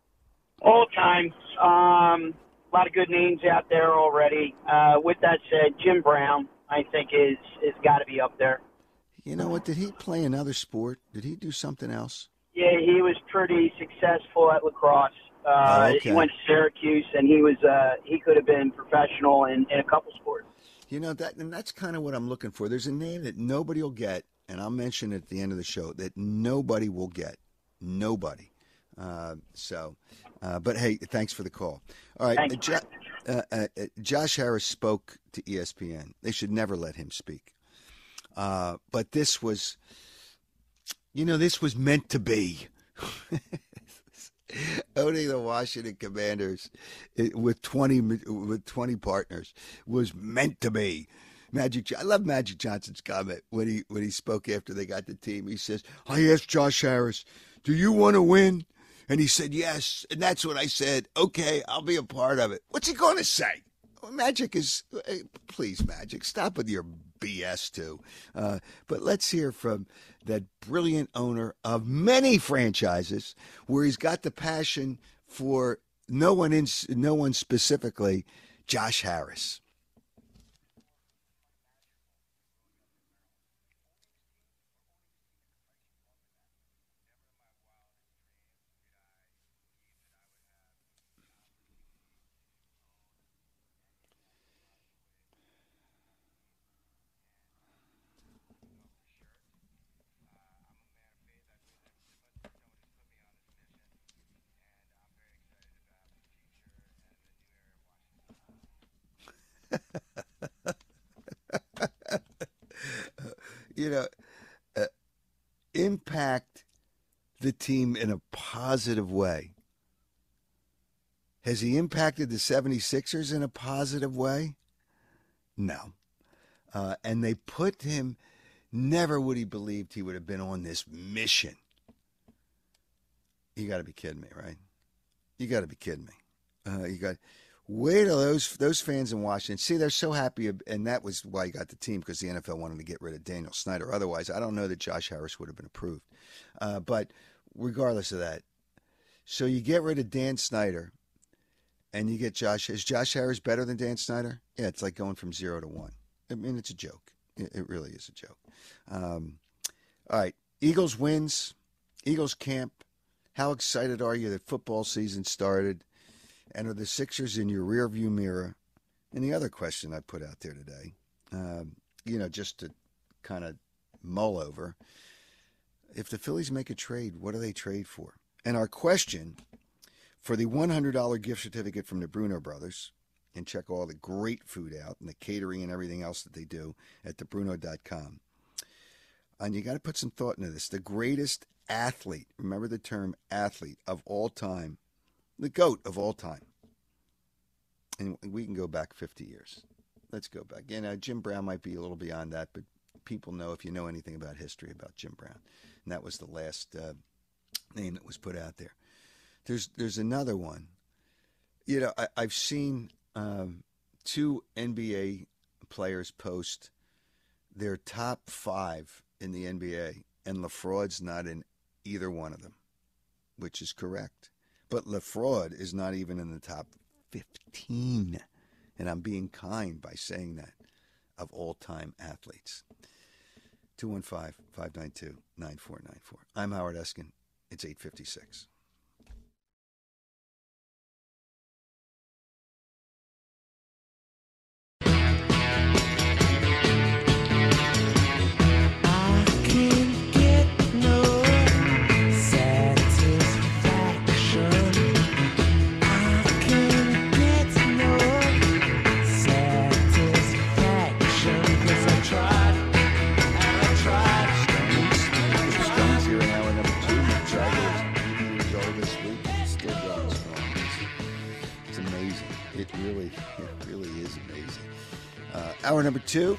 All time. Um, a lot of good names out there already. Uh, with that said, Jim Brown, I think is is got to be up there. You know what? Did he play another sport? Did he do something else? Yeah, he was pretty successful at lacrosse. Uh, oh, okay. He went to Syracuse, and he was uh, he could have been professional in, in a couple sports. You know that, and that's kind of what I'm looking for. There's a name that nobody will get, and I'll mention it at the end of the show that nobody will get. Nobody. Uh, so, uh, but hey, thanks for the call. All right, uh, jo- uh, uh, uh, Josh Harris spoke to E S P N. They should never let him speak. Uh, but this was, you know, this was meant to be. Owning the Washington Commanders with twenty with twenty partners was meant to be. Magic, I love Magic Johnson's comment when he when he spoke after they got the team. He says, "I asked Josh Harris, do you want to win?" And he said, "Yes." And that's what I said. Okay, I'll be a part of it. What's he going to say? Magic is, please, Magic, stop with your B S too. Uh, but let's hear from that brilliant owner of many franchises, where he's got the passion for no one in, no one specifically, Josh Harris. You know, uh, impact the team in a positive way. Has he impacted the seventy-sixers in a positive way? No. Uh, and they put him, never would he believed he would have been on this mission. You got to be kidding me, right? You got to be kidding me. Uh, you got wait till those those fans in Washington see they're so happy, and that was why he got the team, because the N F L wanted to get rid of Daniel Snyder. Otherwise, I don't know that Josh Harris would have been approved. Uh, but regardless of that, so you get rid of Dan Snyder, and you get Josh. Is Josh Harris better than Dan Snyder? Yeah, it's like going from zero to one. I mean, it's a joke. It, it really is a joke. Um, all right, Eagles wins. Eagles camp. How excited are you that football season started? And are the Sixers in your rearview mirror? And the other question I put out there today, um, you know, just to kind of mull over, if the Phillies make a trade, what do they trade for? And our question for the one hundred dollars gift certificate from the Bruno Brothers, and check all the great food out and the catering and everything else that they do at the bruno dot com. And you got to put some thought into this. The greatest athlete, remember the term athlete, of all time, the GOAT of all time. And we can go back fifty years. Let's go back. You know, Jim Brown might be a little beyond that, but people know, if you know anything about history, about Jim Brown. And that was the last uh, name that was put out there. There's there's another one. You know, I, I've seen um, two N B A players post their top five in the N B A, and LaFraud's not in either one of them, which is correct. But LaFraud is not even in the top fifteen, and I'm being kind by saying that, of all-time athletes. two one five, five nine two, nine four nine four. I'm Howard Eskin. It's eight fifty-six. Hour number two,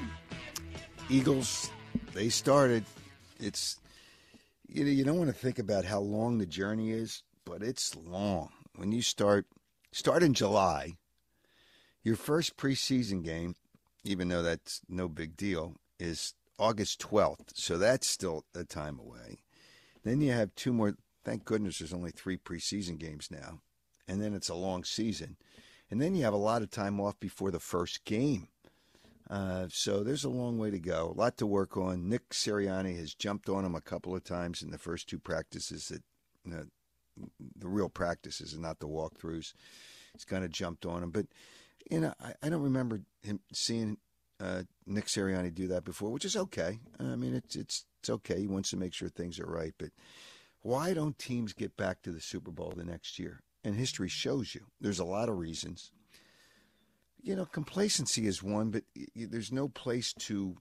Eagles, they started. It's, you know, you don't want to think about how long the journey is, but it's long. When you start, start in July, your first preseason game, even though that's no big deal, is August twelfth. So that's still a time away. Then you have two more. Thank goodness there's only three preseason games now. And then it's a long season. And then you have a lot of time off before the first game. Uh, so there's a long way to go, a lot to work on. Nick Sirianni has jumped on him a couple of times in the first two practices, that you know, the real practices and not the walkthroughs. He's kind of jumped on him. But, you know, I, I don't remember him seeing uh, Nick Sirianni do that before, which is okay. I mean, it's, it's, it's okay. He wants to make sure things are right. But why don't teams get back to the Super Bowl the next year? And history shows you there's a lot of reasons. You know, complacency is one, but there's no place to,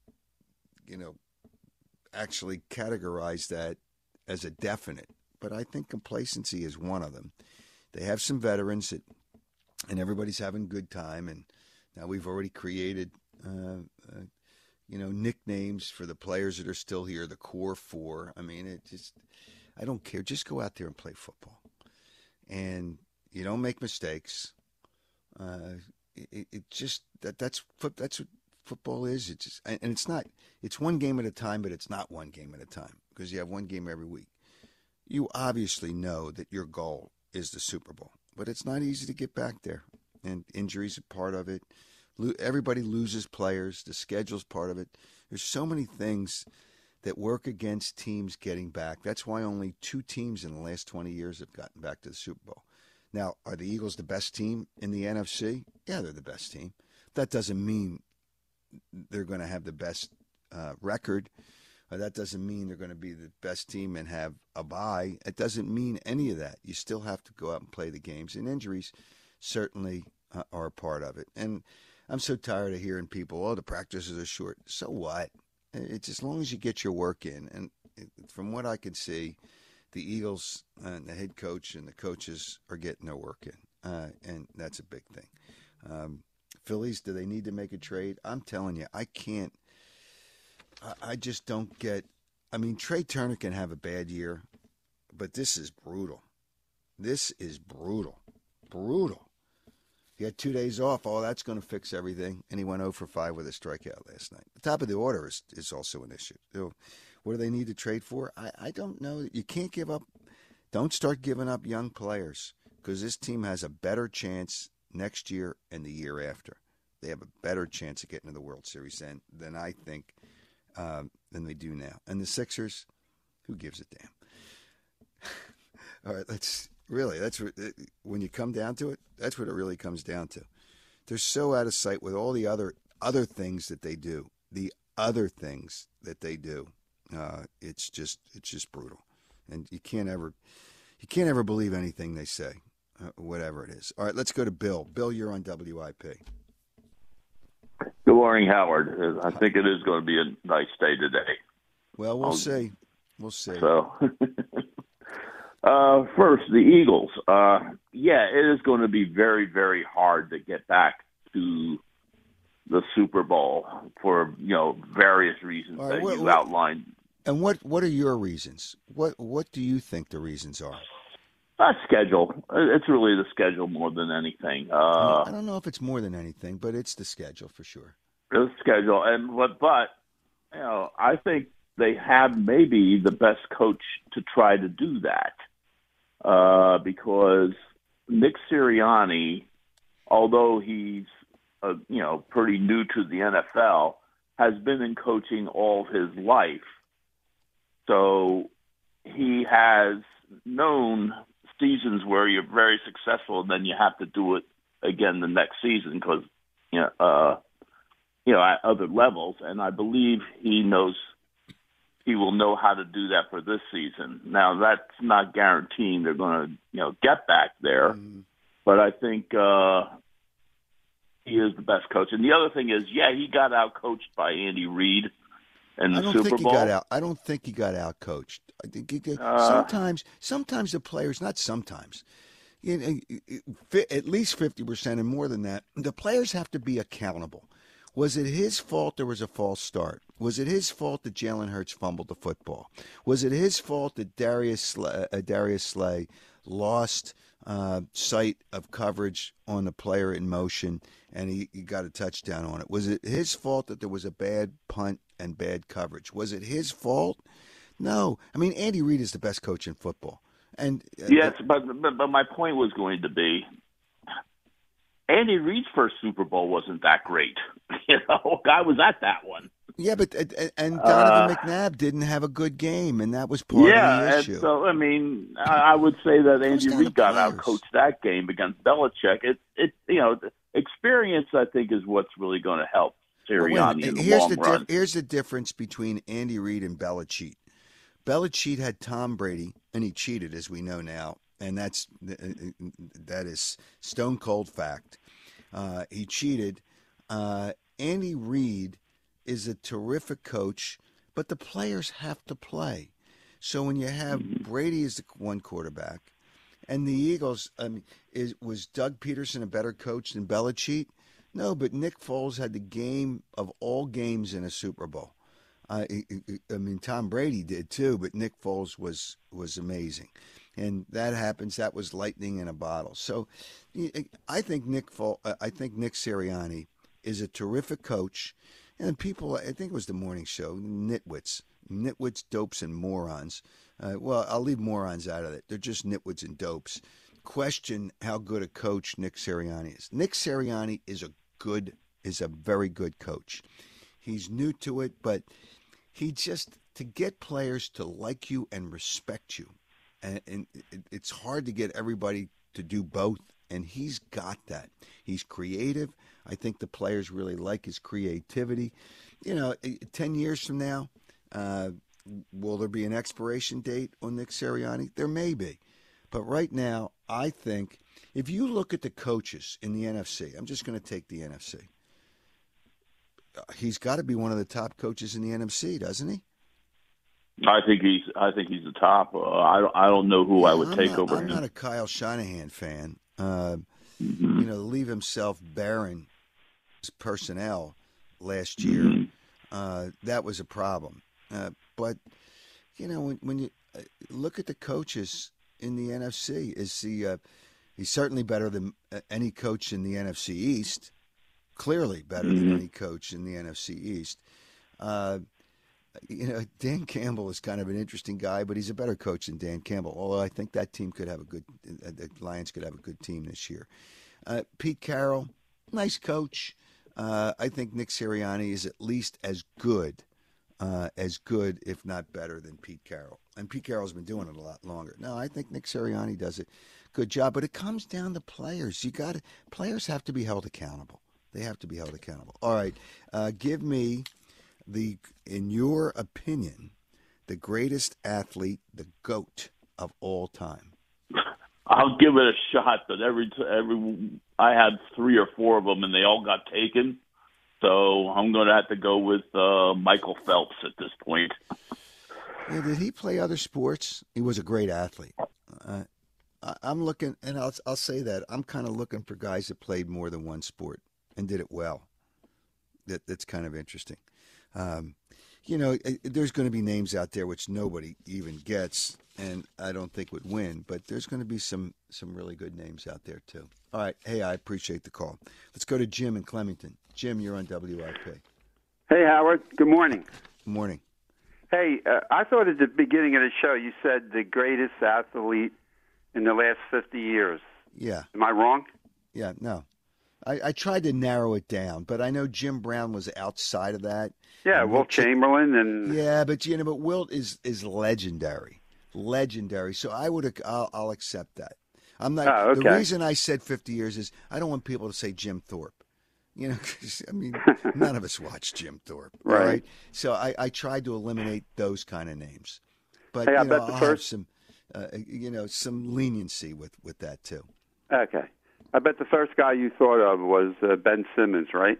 you know, actually categorize that as a definite. But I think complacency is one of them. They have some veterans that, and everybody's having a good time. And now we've already created, uh, uh, you know, nicknames for the players that are still here, the core four. I mean, it just, I don't care. Just go out there and play football. And you don't make mistakes. Uh, It, it just that that's that's what football is. It's just, and it's not. It's one game at a time, but it's not one game at a time, because you have one game every week. You obviously know that your goal is the Super Bowl, but it's not easy to get back there, and injuries are part of it. Everybody loses players. The schedule's part of it. There's so many things that work against teams getting back. That's why only two teams in the last twenty years have gotten back to the Super Bowl. Now, are the Eagles the best team in the N F C? Yeah, they're the best team. That doesn't mean they're going to have the best uh, record. Or that doesn't mean they're going to be the best team and have a bye. It doesn't mean any of that. You still have to go out and play the games. And injuries certainly uh, are a part of it. And I'm so tired of hearing people, oh, the practices are short. So what? It's as long as you get your work in. And from what I can see, the Eagles and the head coach and the coaches are getting their work in. uh, and that's a big thing. Um, Phillies, do they need to make a trade? I'm telling you, I can't. I, I just don't get. I mean, Trey Turner can have a bad year, but this is brutal. This is brutal. Brutal. He had two days off. Oh, that's going to fix everything. And he went oh for five with a strikeout last night. The top of the order is, is also an issue. So what do they need to trade for? I, I don't know. You can't give up. Don't start giving up young players because this team has a better chance next year and the year after. They have a better chance of getting to the World Series than, than I think um, than they do now. And the Sixers, who gives a damn? All right, let's really, that's what, when you come down to it, that's what it really comes down to. They're so out of sight with all the other other things that they do. The other things that they do, uh, it's just it's just brutal, and you can't ever you can't ever believe anything they say, uh, whatever it is. All right, let's go to Bill. Bill, you're on W I P. Good morning, Howard. I think it is going to be a nice day today. Well, we'll I'll, see. We'll see. So. Uh, first, the Eagles. Uh, yeah, it is going to be very, very hard to get back to the Super Bowl for, you know, various reasons right, that what, you what, outlined. And what, what are your reasons? What What do you think the reasons are? Uh, schedule. It's really the schedule more than anything. Uh, I don't know if it's more than anything, but it's the schedule for sure. The schedule, and but, but you know, I think they have maybe the best coach to try to do that. Uh, because Nick Sirianni, although he's uh, you know pretty new to the N F L, has been in coaching all his life. So he has known seasons where you're very successful, and then you have to do it again the next season because you know uh, you know at other levels. And I believe he knows. He will know how to do that for this season. Now, that's not guaranteeing they're going to, you know, get back there, mm-hmm. but I think uh, he is the best coach. And the other thing is, yeah, he got out coached by Andy Reid in the I don't Super think Bowl. He got out. I don't think he got out coached. I think he got, uh, sometimes, sometimes the players, not sometimes, you know, at least fifty percent and more than that, the players have to be accountable. Was it his fault there was a false start? Was it his fault that Jalen Hurts fumbled the football? Was it his fault that Darius Slay, uh, Darius Slay lost uh, sight of coverage on the player in motion and he, he got a touchdown on it? Was it his fault that there was a bad punt and bad coverage? Was it his fault? No. I mean, Andy Reid is the best coach in football. And uh, yes, but, but but my point was going to be, Andy Reid's first Super Bowl wasn't that great. You know, I was at that one. Yeah, but and Donovan uh, McNabb didn't have a good game, and that was part yeah, of the issue. Yeah, so I mean, I would say that Andy Reid got out coached that game against Belichick. It, it, you know, experience I think is what's really going to help Sirianni well, in the here's long the run. Dif- here's the difference between Andy Reid and Belichick. Belichick had Tom Brady, and he cheated, as we know now, and that's that is stone cold fact. Uh, he cheated. Uh, Andy Reid is a terrific coach, but the players have to play. So when you have Brady as the one quarterback, and the Eagles, I mean, is was Doug Peterson a better coach than Belichick? No, but Nick Foles had the game of all games in a Super Bowl. Uh, I mean, Tom Brady did too, but Nick Foles was was amazing. And that happens. That was lightning in a bottle. So, I think Nick Fol- I think Nick Sirianni is a terrific coach. And people, I think it was the morning show, nitwits, nitwits, dopes, and morons. Uh, well, I'll leave morons out of it. They're just nitwits and dopes. Question how good a coach Nick Sirianni is. Nick Sirianni is a good, is a very good coach. He's new to it, but he just to get players to like you and respect you. And, and it's hard to get everybody to do both, and he's got that. He's creative. I think the players really like his creativity. You know, ten years from now, uh, will there be an expiration date on Nick Sirianni? There may be. But right now, I think if you look at the coaches in the N F C, I'm just going to take the N F C. He's got to be one of the top coaches in the N F C, doesn't he? I think he's. I think he's the top. Uh, I don't. I don't know who yeah, I would I'm take not, over I'm him. not a Kyle Shanahan fan. Uh, Uh, Mm-hmm. You know, to leave himself barren personnel last year, Mm-hmm. uh, that was a problem. Uh, but you know, when, when you uh, look at the coaches in the N F C, is he? Uh, he's certainly better than uh, any coach in the N F C East. Clearly better Mm-hmm. than any coach in the N F C East. Uh, you know, Dan Campbell is kind of an interesting guy, but he's a better coach than Dan Campbell. Although I think that team could have a good, uh, the Lions could have a good team this year. Uh, Pete Carroll, nice coach. Uh, I think Nick Sirianni is at least as good, uh, as good, if not better, than Pete Carroll. And Pete Carroll's been doing it a lot longer. No, I think Nick Sirianni does a good job, but it comes down to players. You got players have to be held accountable. They have to be held accountable. All right, uh, give me the, in your opinion, the greatest athlete, the GOAT of all time. I'll give it a shot, but every every I had three or four of them, and they all got taken. So I'm going to have to go with uh, Michael Phelps at this point. Yeah, did he play other sports? He was a great athlete. Uh, I, I'm looking, and I'll I'll say that I'm kind of looking for guys that played more than one sport and did it well. That that's kind of interesting. Um, you know, there's going to be names out there which nobody even gets, and I don't think would win. But there's going to be some some really good names out there too. All right, hey, I appreciate the call. Let's go to Jim in Clementon. Jim, you're on W I P. Hey, Howard. Good morning. Good morning. Hey, uh, I thought at the beginning of the show you said the greatest athlete in the last fifty years. Yeah. Am I wrong? Yeah, no. I, I tried to narrow it down, but I know Jim Brown was outside of that. Yeah, Wilt Chamberlain and yeah, but you know, but Wilt is is legendary, legendary. So I would I'll, I'll accept that. I'm not. Oh, okay. The reason I said fifty years is I don't want people to say Jim Thorpe. You know, 'cause, I mean, none of us watch Jim Thorpe, Right. all right? So I, I tried to eliminate those kind of names, but Hey, I you know, bet the I'll first- have some, uh, you know, some leniency with, with that too. okay. I bet the first guy you thought of was uh, Ben Simmons, right?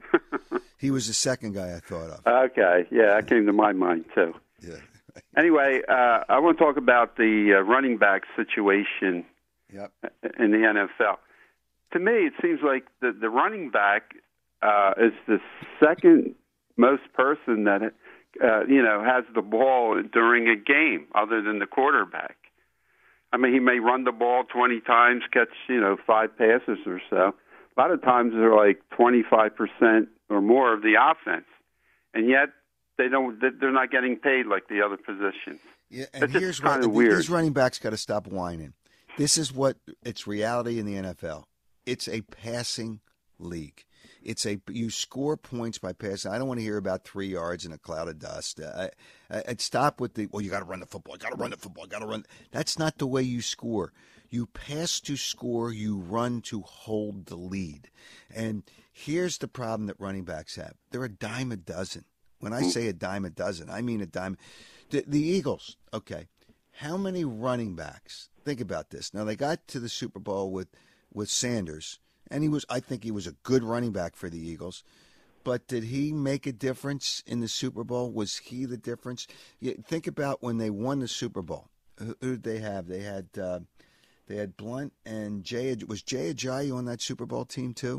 He was the second guy I thought of. Okay, yeah, that came to my mind too. Yeah. Anyway, uh, I want to talk about the uh, running back situation Yep. in the N F L. To me, it seems like the, the running back uh, is the second most person that uh, you know has the ball during a game, other than the quarterback. I mean, he may run the ball twenty times, catch you know five passes or so. A lot of times they're like twenty-five percent or more of the offense, and yet they don't. They're not getting paid like the other positions. Yeah, and That's here's just kind what of weird. these running backs got to stop whining. This is what it's reality in the N F L. It's a passing league. It's a you score points by passing. I don't want to hear about three yards in a cloud of dust. I, I, I'd stop with the well. You got to run the football. You got to run the football. You got to run. That's not the way you score. You pass to score. You run to hold the lead. And here's the problem that running backs have. They're a dime a dozen. When I say a dime a dozen, I mean a dime. The, the Eagles. Okay, how many running backs? Think about this. Now they got to the Super Bowl with. with Sanders, and he was I think he was a good running back for the Eagles, but did he make a difference in the Super Bowl? Was he the difference? You think about when they won the Super Bowl. Who, who did they have? They had uh, they had Blunt and Jay. Was Jay Ajayi on that Super Bowl team too?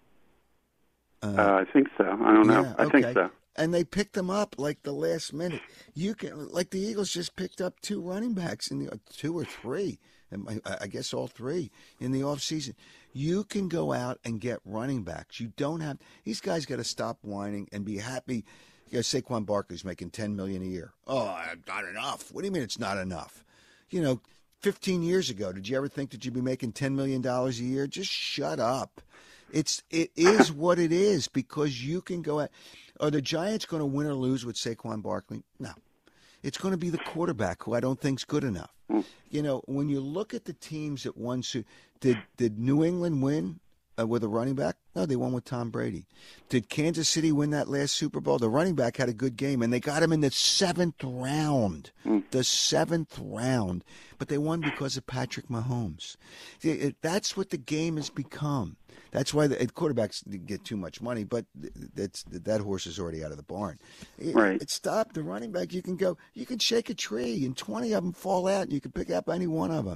Uh, uh, I think so. I don't know. Yeah, I okay. think so. And they picked them up like the last minute. You can like the Eagles just picked up two running backs in the two or three. And I guess all three in the offseason. You can go out and get running backs. You don't have – these guys got to stop whining and be happy. You know, Saquon Barkley's making ten million dollars a year. Oh, not enough. What do you mean it's not enough? You know, fifteen years ago, did you ever think that you'd be making ten million dollars a year? Just shut up. It's It is what it is because you can go out – are the Giants going to win or lose with Saquon Barkley? No. It's going to be the quarterback who I don't think's good enough. You know, when you look at the teams that won, did did New England win uh, with a running back? No, they won with Tom Brady. Did Kansas City win that last Super Bowl? The running back had a good game, and they got him in the seventh round. The seventh round. But they won because of Patrick Mahomes. That's what the game has become. That's why the quarterbacks get too much money, but that's that horse is already out of the barn. Right. It, it stopped the running back. You can go, you can shake a tree, and twenty of them fall out, and you can pick up any one of them.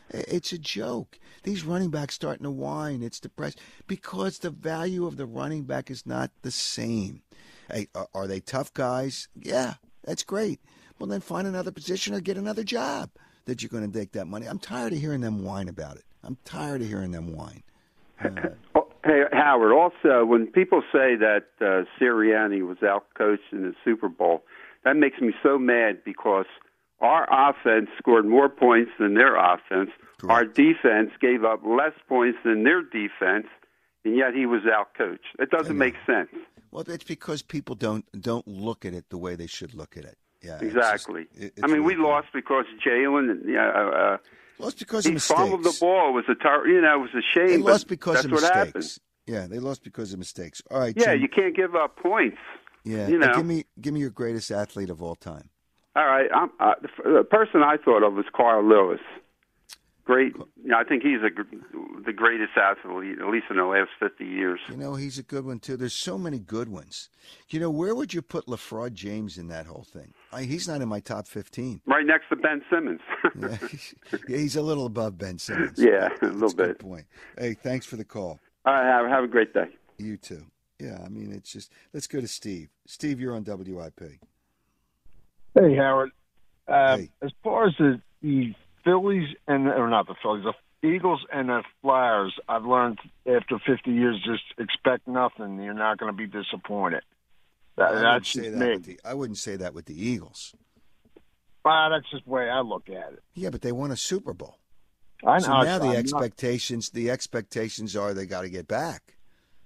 It's a joke. These running backs starting to whine. It's depressed because the value of the running back is not the same. Hey, are, are they tough guys? Yeah, that's great. Well, then find another position or get another job that you're going to take that money. I'm tired of hearing them whine about it. I'm tired of hearing them whine. Uh, Hey, Howard, also, when people say that uh, Sirianni was outcoached in the Super Bowl, that makes me so mad because our offense scored more points than their offense. Correct. Our defense gave up less points than their defense, and yet he was outcoached. It doesn't make sense. Well, it's because people don't don't look at it the way they should look at it. Yeah, exactly. It's just, it, I mean, really we lost because Jalen. Yeah, uh, lost because he of mistakes. fumbled the ball. It was a tar- you know, it was a shame. They lost but because that's of what mistakes. happened. Yeah, they lost because of mistakes. All right. Yeah, Jim, you can't give up points. Yeah, you know. Uh, give me give me your greatest athlete of all time. All right, I'm, uh, the person I thought of was Carl Lewis. Great. You know, I think he's a, the greatest athlete, at least in the last fifty years. You know, he's a good one, too. There's so many good ones. You know, where would you put LaFraud James in that whole thing? I, he's not in my top fifteen. Right next to Ben Simmons. yeah, yeah, he's a little above Ben Simmons. Yeah, a little That's a bit. Good point. Hey, thanks for the call. All right, have, have a great day. You too. Yeah, I mean, it's just, let's go to Steve. Steve, you're on W I P. Hey, Howard. Uh, Hey. As far as the, the Phillies and or not the Phillies, the Eagles and the Flyers, I've learned after fifty years, just expect nothing. You're not going to be disappointed. That, I wouldn't that's say just that me. with the, I wouldn't say that with the Eagles. Well, that's just the way I look at it. Yeah, but they won a Super Bowl. I know. So now I'm the not- expectations, the expectations are they got to get back.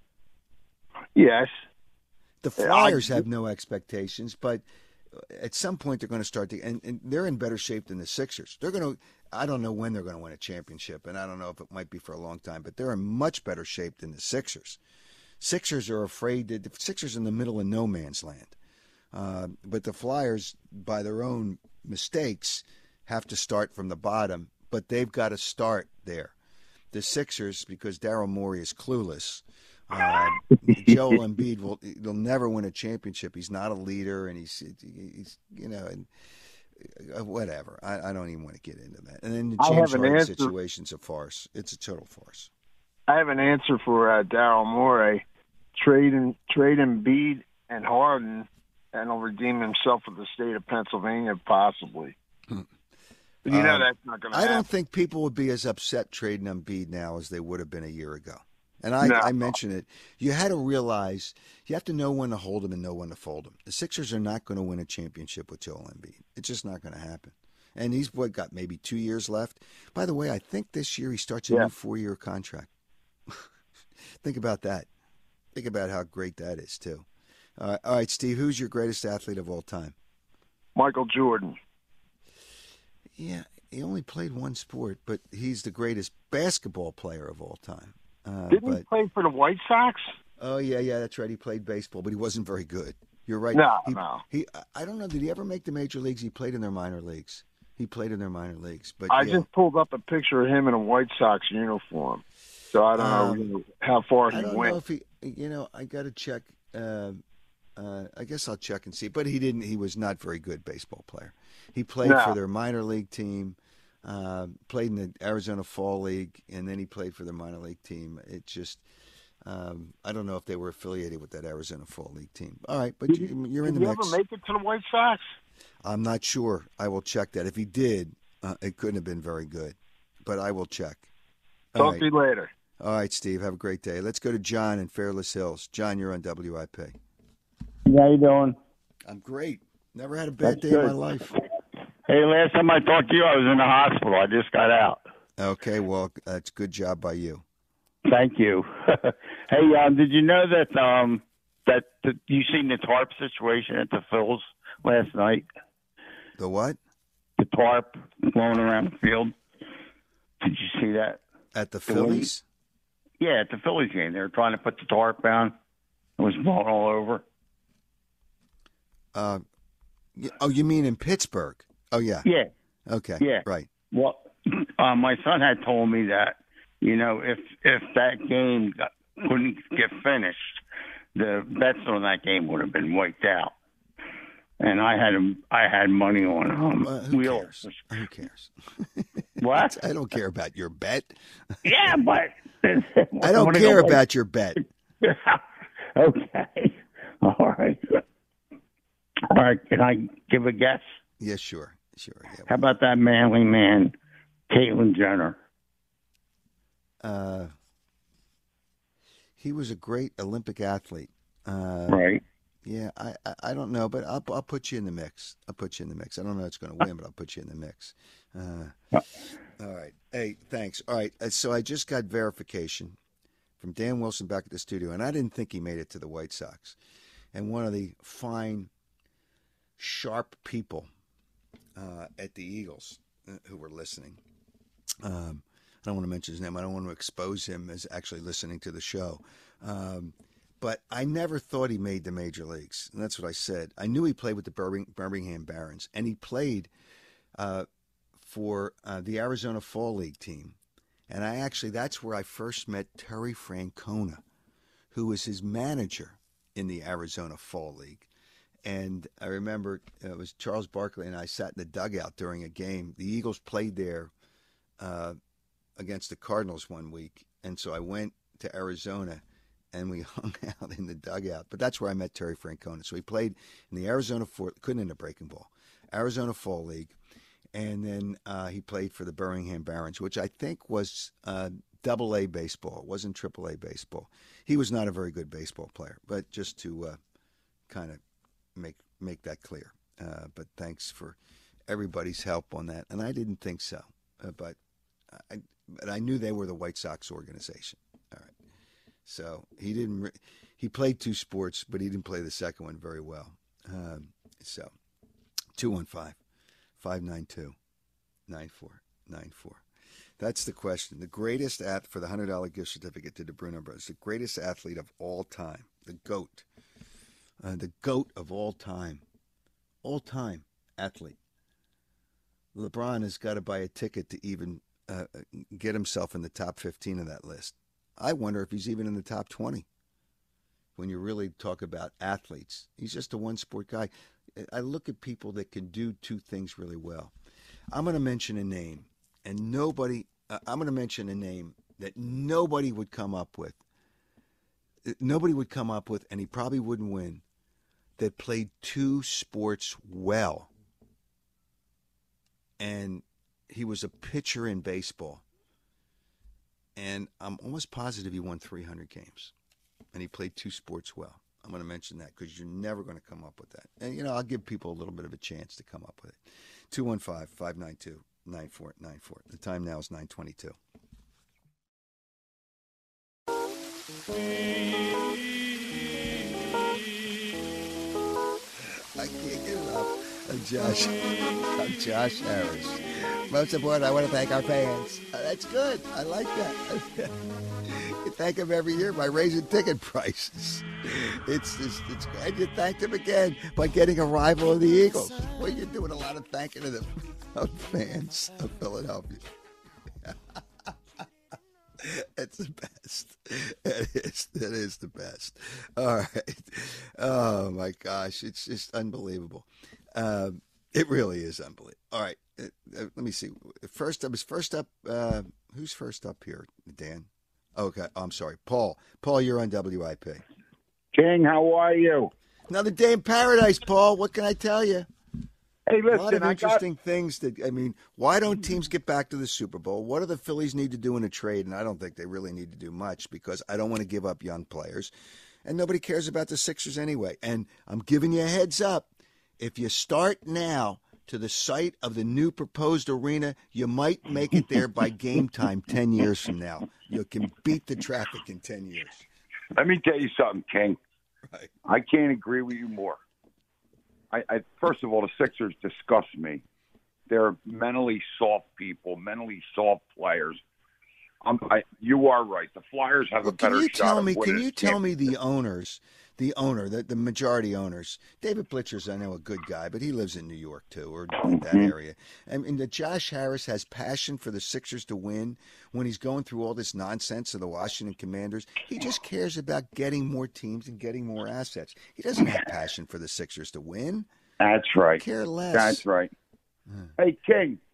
Yes. The Yeah, Flyers I- have no expectations, but at some point they're going to start to, and, and they're in better shape than the Sixers. They're going to, I don't know when they're going to win a championship, and I don't know if it might be for a long time, but they're in much better shape than the Sixers. Sixers are afraid that the Sixers in the middle of no man's land. Uh, but the Flyers, by their own mistakes, have to start from the bottom, but they've got to start there. The Sixers, because Daryl Morey is clueless, uh, Joel Embiid will he'll never win a championship. He's not a leader, and he's he's you know and uh, whatever. I, I don't even want to get into that. And then the I James have an Harden answer. situation's a farce. It's a total farce. I have an answer for uh, Daryl Morey. Trade and trade Embiid and Harden, and he'll redeem himself with the state of Pennsylvania, possibly. But you know Um, that's not going to I happen. don't think people would be as upset trading Embiid now as they would have been a year ago. And I, No. I mentioned it. You had to realize you have to know when to hold him and know when to fold him. The Sixers are not going to win a championship with Joel Embiid. It's just not going to happen. And he's what got maybe two years left. By the way, I think this year he starts a Yeah. new four-year contract. Think about that. Think about how great that is too. Uh, all right, Steve, who's your greatest athlete of all time? Michael Jordan. Yeah, he only played one sport, but he's the greatest basketball player of all time. Uh, Didn't but, he play for the White Sox? Oh yeah, yeah, that's right. He played baseball, but he wasn't very good. You're right. No, he, no. He, I don't know. Did he ever make the major leagues? He played in their minor leagues. He played in their minor leagues. But I yeah, just pulled up a picture of him in a White Sox uniform, so I don't Um, know how far he I don't went. know if he. You know, I got to check. Uh, uh, I guess I'll check and see. But he didn't. He was not very good baseball player. He played No. for their minor league team. Uh, played in the Arizona Fall League, and then he played for their minor league team. It just. Um, I don't know if they were affiliated with that Arizona Fall League team. All right, but Did you, he- you're in did the he mix. ever make it to the White Sox? I'm not sure. I will check that. If he did, uh, it couldn't have been very good. But I will check. All Talk right. to you later. All right, Steve. Have a great day. Let's go to John in Fairless Hills. John, you're on W I P. How you doing? I'm great. Never had a bad That's day in my good. life. Hey, last time I talked to you, I was in the hospital. I just got out. Okay, well, that's a good job by you. Thank you. Hey, um, did you know that um, that, that you seen the tarp situation at the Phils last night? The what? The tarp blowing around the field. Did you see that? At the The wind- Phillies? Yeah, at the Phillies game. They were trying to put the tarp down. It was blowing all over. Uh, y- oh, you mean in Pittsburgh? Oh, yeah. Yeah. Okay. Yeah. Right. Well, uh, my son had told me that, you know, if if that game got, couldn't get finished, the bets on that game would have been wiped out. And I had I had money on um, Uh, who Wheels. cares? Who cares? What? I don't care about your bet. Yeah, but I don't care about your bet. Okay. All right. All right. Can I give a guess? Yeah, sure. Sure. Yeah. How about that manly man, Caitlyn Jenner? Uh, he was a great Olympic athlete. Uh, right. Yeah, I, I, I don't know, but I'll I'll put you in the mix. I'll put you in the mix. I don't know if it's going to win, but I'll put you in the mix. Uh, all right. Hey, thanks. All right. Uh, so I just got verification from Dan Wilson back at the studio, and I didn't think he made it to the White Sox. And one of the fine, sharp people uh, at the Eagles uh, who were listening. Um, I don't want to mention his name. I don't want to expose him as actually listening to the show. Um, but I never thought he made the major leagues. And that's what I said. I knew he played with the Birmingham Barons, and he played uh, for uh, the Arizona Fall League team. And I actually, that's where I first met Terry Francona, who was his manager in the Arizona Fall League. And I remember uh, it was Charles Barkley and I sat in the dugout during a game. The Eagles played there uh, against the Cardinals one week. And so I went to Arizona and we hung out in the dugout. But that's where I met Terry Francona. So he played in the Arizona, Fall, couldn't hit a breaking ball, Arizona Fall League. And then uh, he played for the Birmingham Barons, which I think was uh, double A baseball. It wasn't triple A baseball. He was not a very good baseball player, but just to uh, kind of make make that clear. Uh, but thanks for everybody's help on that. And I didn't think so, uh, but I, but I knew they were the White Sox organization. All right. So he didn't. Re- he played two sports, but he didn't play the second one very well. Um, so two one five. five nine two, nine four nine four. That's the question. The greatest ath for the one hundred dollars gift certificate to the Bruno Brothers, the greatest athlete of all time, the GOAT, uh, the GOAT of all time, all-time athlete. LeBron has got to buy a ticket to even uh, get himself in the top fifteen of that list. I wonder if he's even in the top twenty when you really talk about athletes. He's just a one-sport guy. I look at people that can do two things really well. I'm going to mention a name, and nobody, uh, I'm going to mention a name that nobody would come up with. Nobody would come up with, and he probably wouldn't win, that played two sports well. And he was a pitcher in baseball. And I'm almost positive he won three hundred games. And he played two sports well. I'm going to mention that because you're never going to come up with that. And, you know, I'll give people a little bit of a chance to come up with it. two one five, five nine two, nine four nine four. The time now is nine twenty-two. I can't get enough of Josh, of Josh Harris. Most important, I want to thank our fans. Uh, that's good. I like that. You thank them every year by raising ticket prices. It's it's, it's and you thank them again by getting a rival of the Eagles. Well, you're doing a lot of thanking of the of fans of Philadelphia. It's the best. It is. It is the best. All right. Oh my gosh, it's just unbelievable. Um, it really is unbelievable. All right. Uh, uh, let me see. First up is first up. Uh, who's first up here? Dan. Okay. Oh, I'm sorry, Paul. Paul, you're on W I P. King, how are you? Another day in paradise, Paul. What can I tell you? Hey, listen, a lot of I interesting got... things. That I mean, why don't teams get back to the Super Bowl? What do the Phillies need to do in a trade? And I don't think they really need to do much because I don't want to give up young players, and nobody cares about the Sixers anyway. And I'm giving you a heads up: if you start now to the site of the new proposed arena, you might make it there by game time ten years from now. You can beat the traffic in ten years. Let me tell you something, King. Right. I can't agree with you more. I, I first of all, the Sixers disgust me. They're mentally soft people, mentally soft players. I'm, I, you are right. The Flyers have well, a better can you shot. Tell of me, winning can you tell me the championship. owners, the owner, the, the majority owners? David Blitcher's, I know, a good guy, but he lives in New York too, or that Mm-hmm. area. I mean, that Josh Harris has passion for the Sixers to win when he's going through all this nonsense of the Washington Commanders. He just cares about getting more teams and getting more assets. He doesn't have passion for the Sixers to win. That's right. Care less. That's right. Hey, King,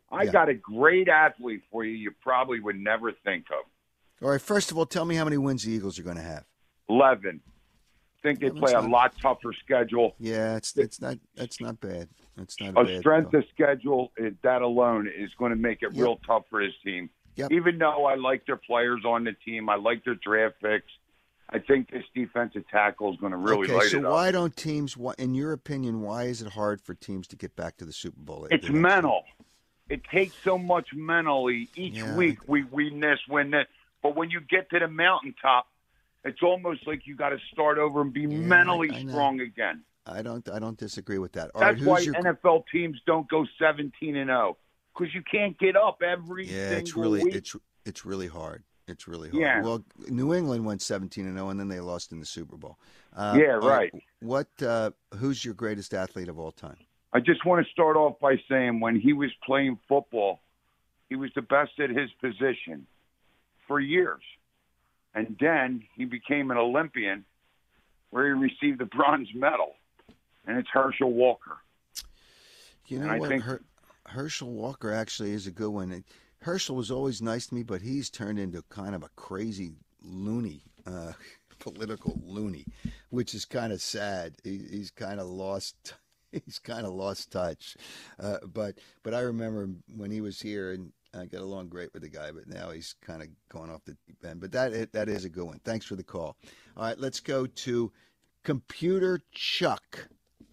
I Yeah. got a great athlete for you you probably would never think of. All right, first of all, tell me how many wins the Eagles are going to have. eleven. Think they Eleven's play a not- lot tougher schedule. Yeah, it's it's not that's not bad. It's not A bad. strength though. of schedule, it, that alone is going to make it Yep. real tough for his team. Yep. Even though I like their players on the team, I like their draft picks, I think this defensive tackle is going to really okay, light so it up. why don't teams, why- in your opinion, why is it hard for teams to get back to the Super Bowl? It's the next mental. It takes so much mentally. Each Yeah, week we win this, win this. But when you get to the mountaintop, it's almost like you got to start over and be Yeah, mentally I- I know. strong again. I don't, I don't disagree with that. All That's right, why who's your? N F L teams don't go seventeen and zero because you can't get up every Yeah, single it's really, week. it's it's really hard. It's really hard. Yeah. Well, New England went seventeen and zero, and then they lost in the Super Bowl. Uh, Yeah, all right. What? Uh, who's your greatest athlete of all time? I just want to start off by saying when he was playing football, he was the best at his position for years. And then he became an Olympian where he received the bronze medal, and it's Herschel Walker. You And know I what? think- Her, Herschel Walker actually is a good one. Herschel was always nice to me, but he's turned into kind of a crazy loony, uh, political loony, which is kind of sad. He, he's kind of lost. He's kind of lost touch. Uh, but but I remember when he was here, and I got along great with the guy. But now he's kind of going off the deep end. But that that is a good one. Thanks for the call. All right, let's go to Computer Chuck.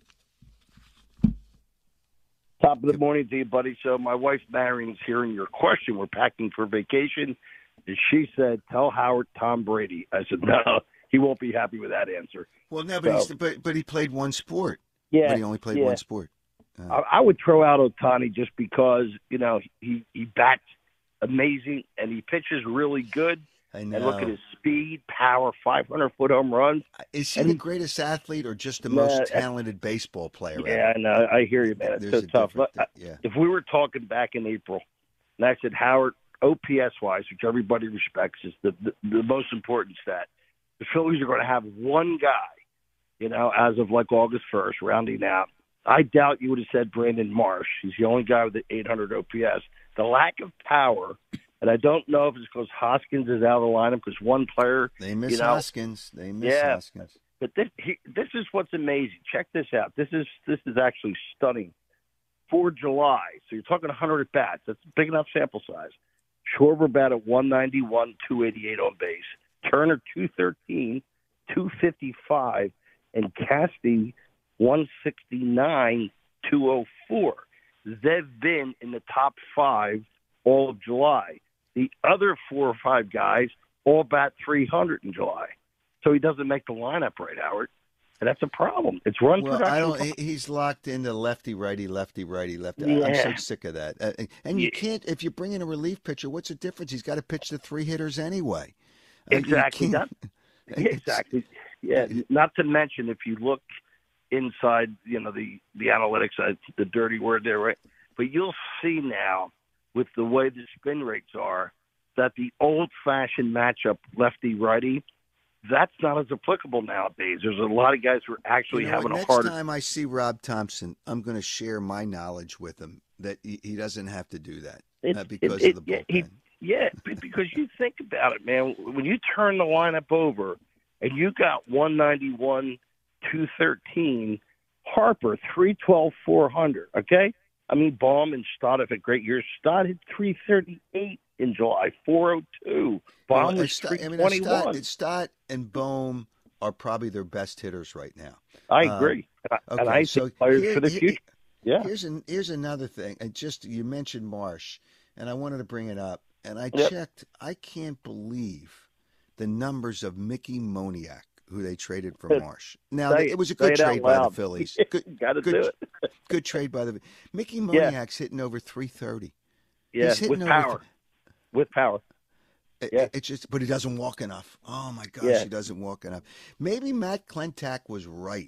Top of the morning to you, buddy. So my wife Marion's hearing your question. We're packing for vacation, and she said, "Tell Howard Tom Brady." I said, "No, he won't be happy with that answer." Well, no, but, So- he's, but but he played one sport. Yeah, but he only played yeah. one sport. I, I would throw out Ohtani just because you know he he bats amazing and he pitches really good. I know. And look at his speed, power, five hundred foot home runs. Is he And the he- greatest athlete or just the Nah, most I- talented baseball player? Yeah, I know. I hear you, man. It's There's so a tough. difference But, there, yeah. If we were talking back in April, and I said Howard, O P S wise, which everybody respects, is the, the the most important stat. The Phillies are going to have one guy, you know, as of like August first, rounding out. I doubt you would have said Brandon Marsh. He's the only guy with the eight hundred O P S. The lack of power, and I don't know if it's because Hoskins is out of the lineup because one player. They miss you know, Hoskins. They miss yeah, Hoskins. but this he, this is what's amazing. Check this out. This is this is actually stunning. For July, so you're talking one hundred at bats. That's a big enough sample size. Schwarber batted one ninety-one, two eighty-eight on base. Turner two thirteen, two fifty-five, and Casty one sixty-nine, two oh four. They've been in the top five all of July. The other four or five guys all bat three hundred in July. So he doesn't make the lineup right, Howard. And that's a problem. It's run Well, production. I don't. he- He's locked into lefty, righty, lefty, righty, lefty. I- I'm so Yeah. sick of that. Uh, and you can't. If you bring in a relief pitcher, what's the difference? He's got to pitch the three hitters anyway. Uh, you Exactly. can't- That, exactly. Yeah. Not to mention, if you look inside, you know, the the analytics, uh, the dirty word there, right? But you'll see now, with the way the spin rates are, that the old-fashioned matchup lefty-righty, that's not as applicable nowadays. There's a lot of guys who are actually You know what? having a Next hard. time I see Rob Thompson, I'm going to share my knowledge with him that he, he doesn't have to do that It- uh, because it- of the it- bullpen. yeah, he- yeah, be- because you think about it, man. When you turn the lineup over and you got one ninety-one, two thirteen, Harper three twelve, four hundred. Okay, I mean Baum and Stott have had great years. Stott hit three thirty-eight in July, four oh two. Baum Well, was it's Stott- three I mean, it's Stott, twenty-one. it's Stott and Bohm are probably their best hitters right now. I Um, agree, and I- okay, and I so think players here- for the here- future. Yeah. Here's an, here's another thing. And just you mentioned Marsh, and I wanted to bring it up. And I Yep. checked. I can't believe the numbers of Mickey Moniak, who they traded for Say Marsh. Now it- it was a say good it out trade by the loud. Phillies. Good, Gotta good, do it. good trade by the Mickey Yeah. Moniak's hitting over three thirty. Yeah, He's hitting with over power. With power. It, Yeah. It's just, but he doesn't walk enough. Oh my gosh, Yeah. he doesn't walk enough. Maybe Matt Klentak was right.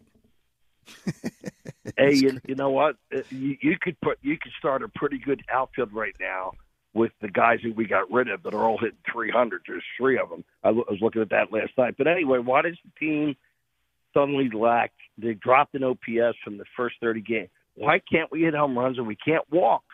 Hey, you, you know what? Uh, You, you could put you could start a pretty good outfield right now with the guys who we got rid of that are all hitting three hundred. There's three of them. I w- was looking at that last night. But anyway, why does the team suddenly lack? They dropped an O P S from the first thirty games. Why can't we hit home runs and we can't walk?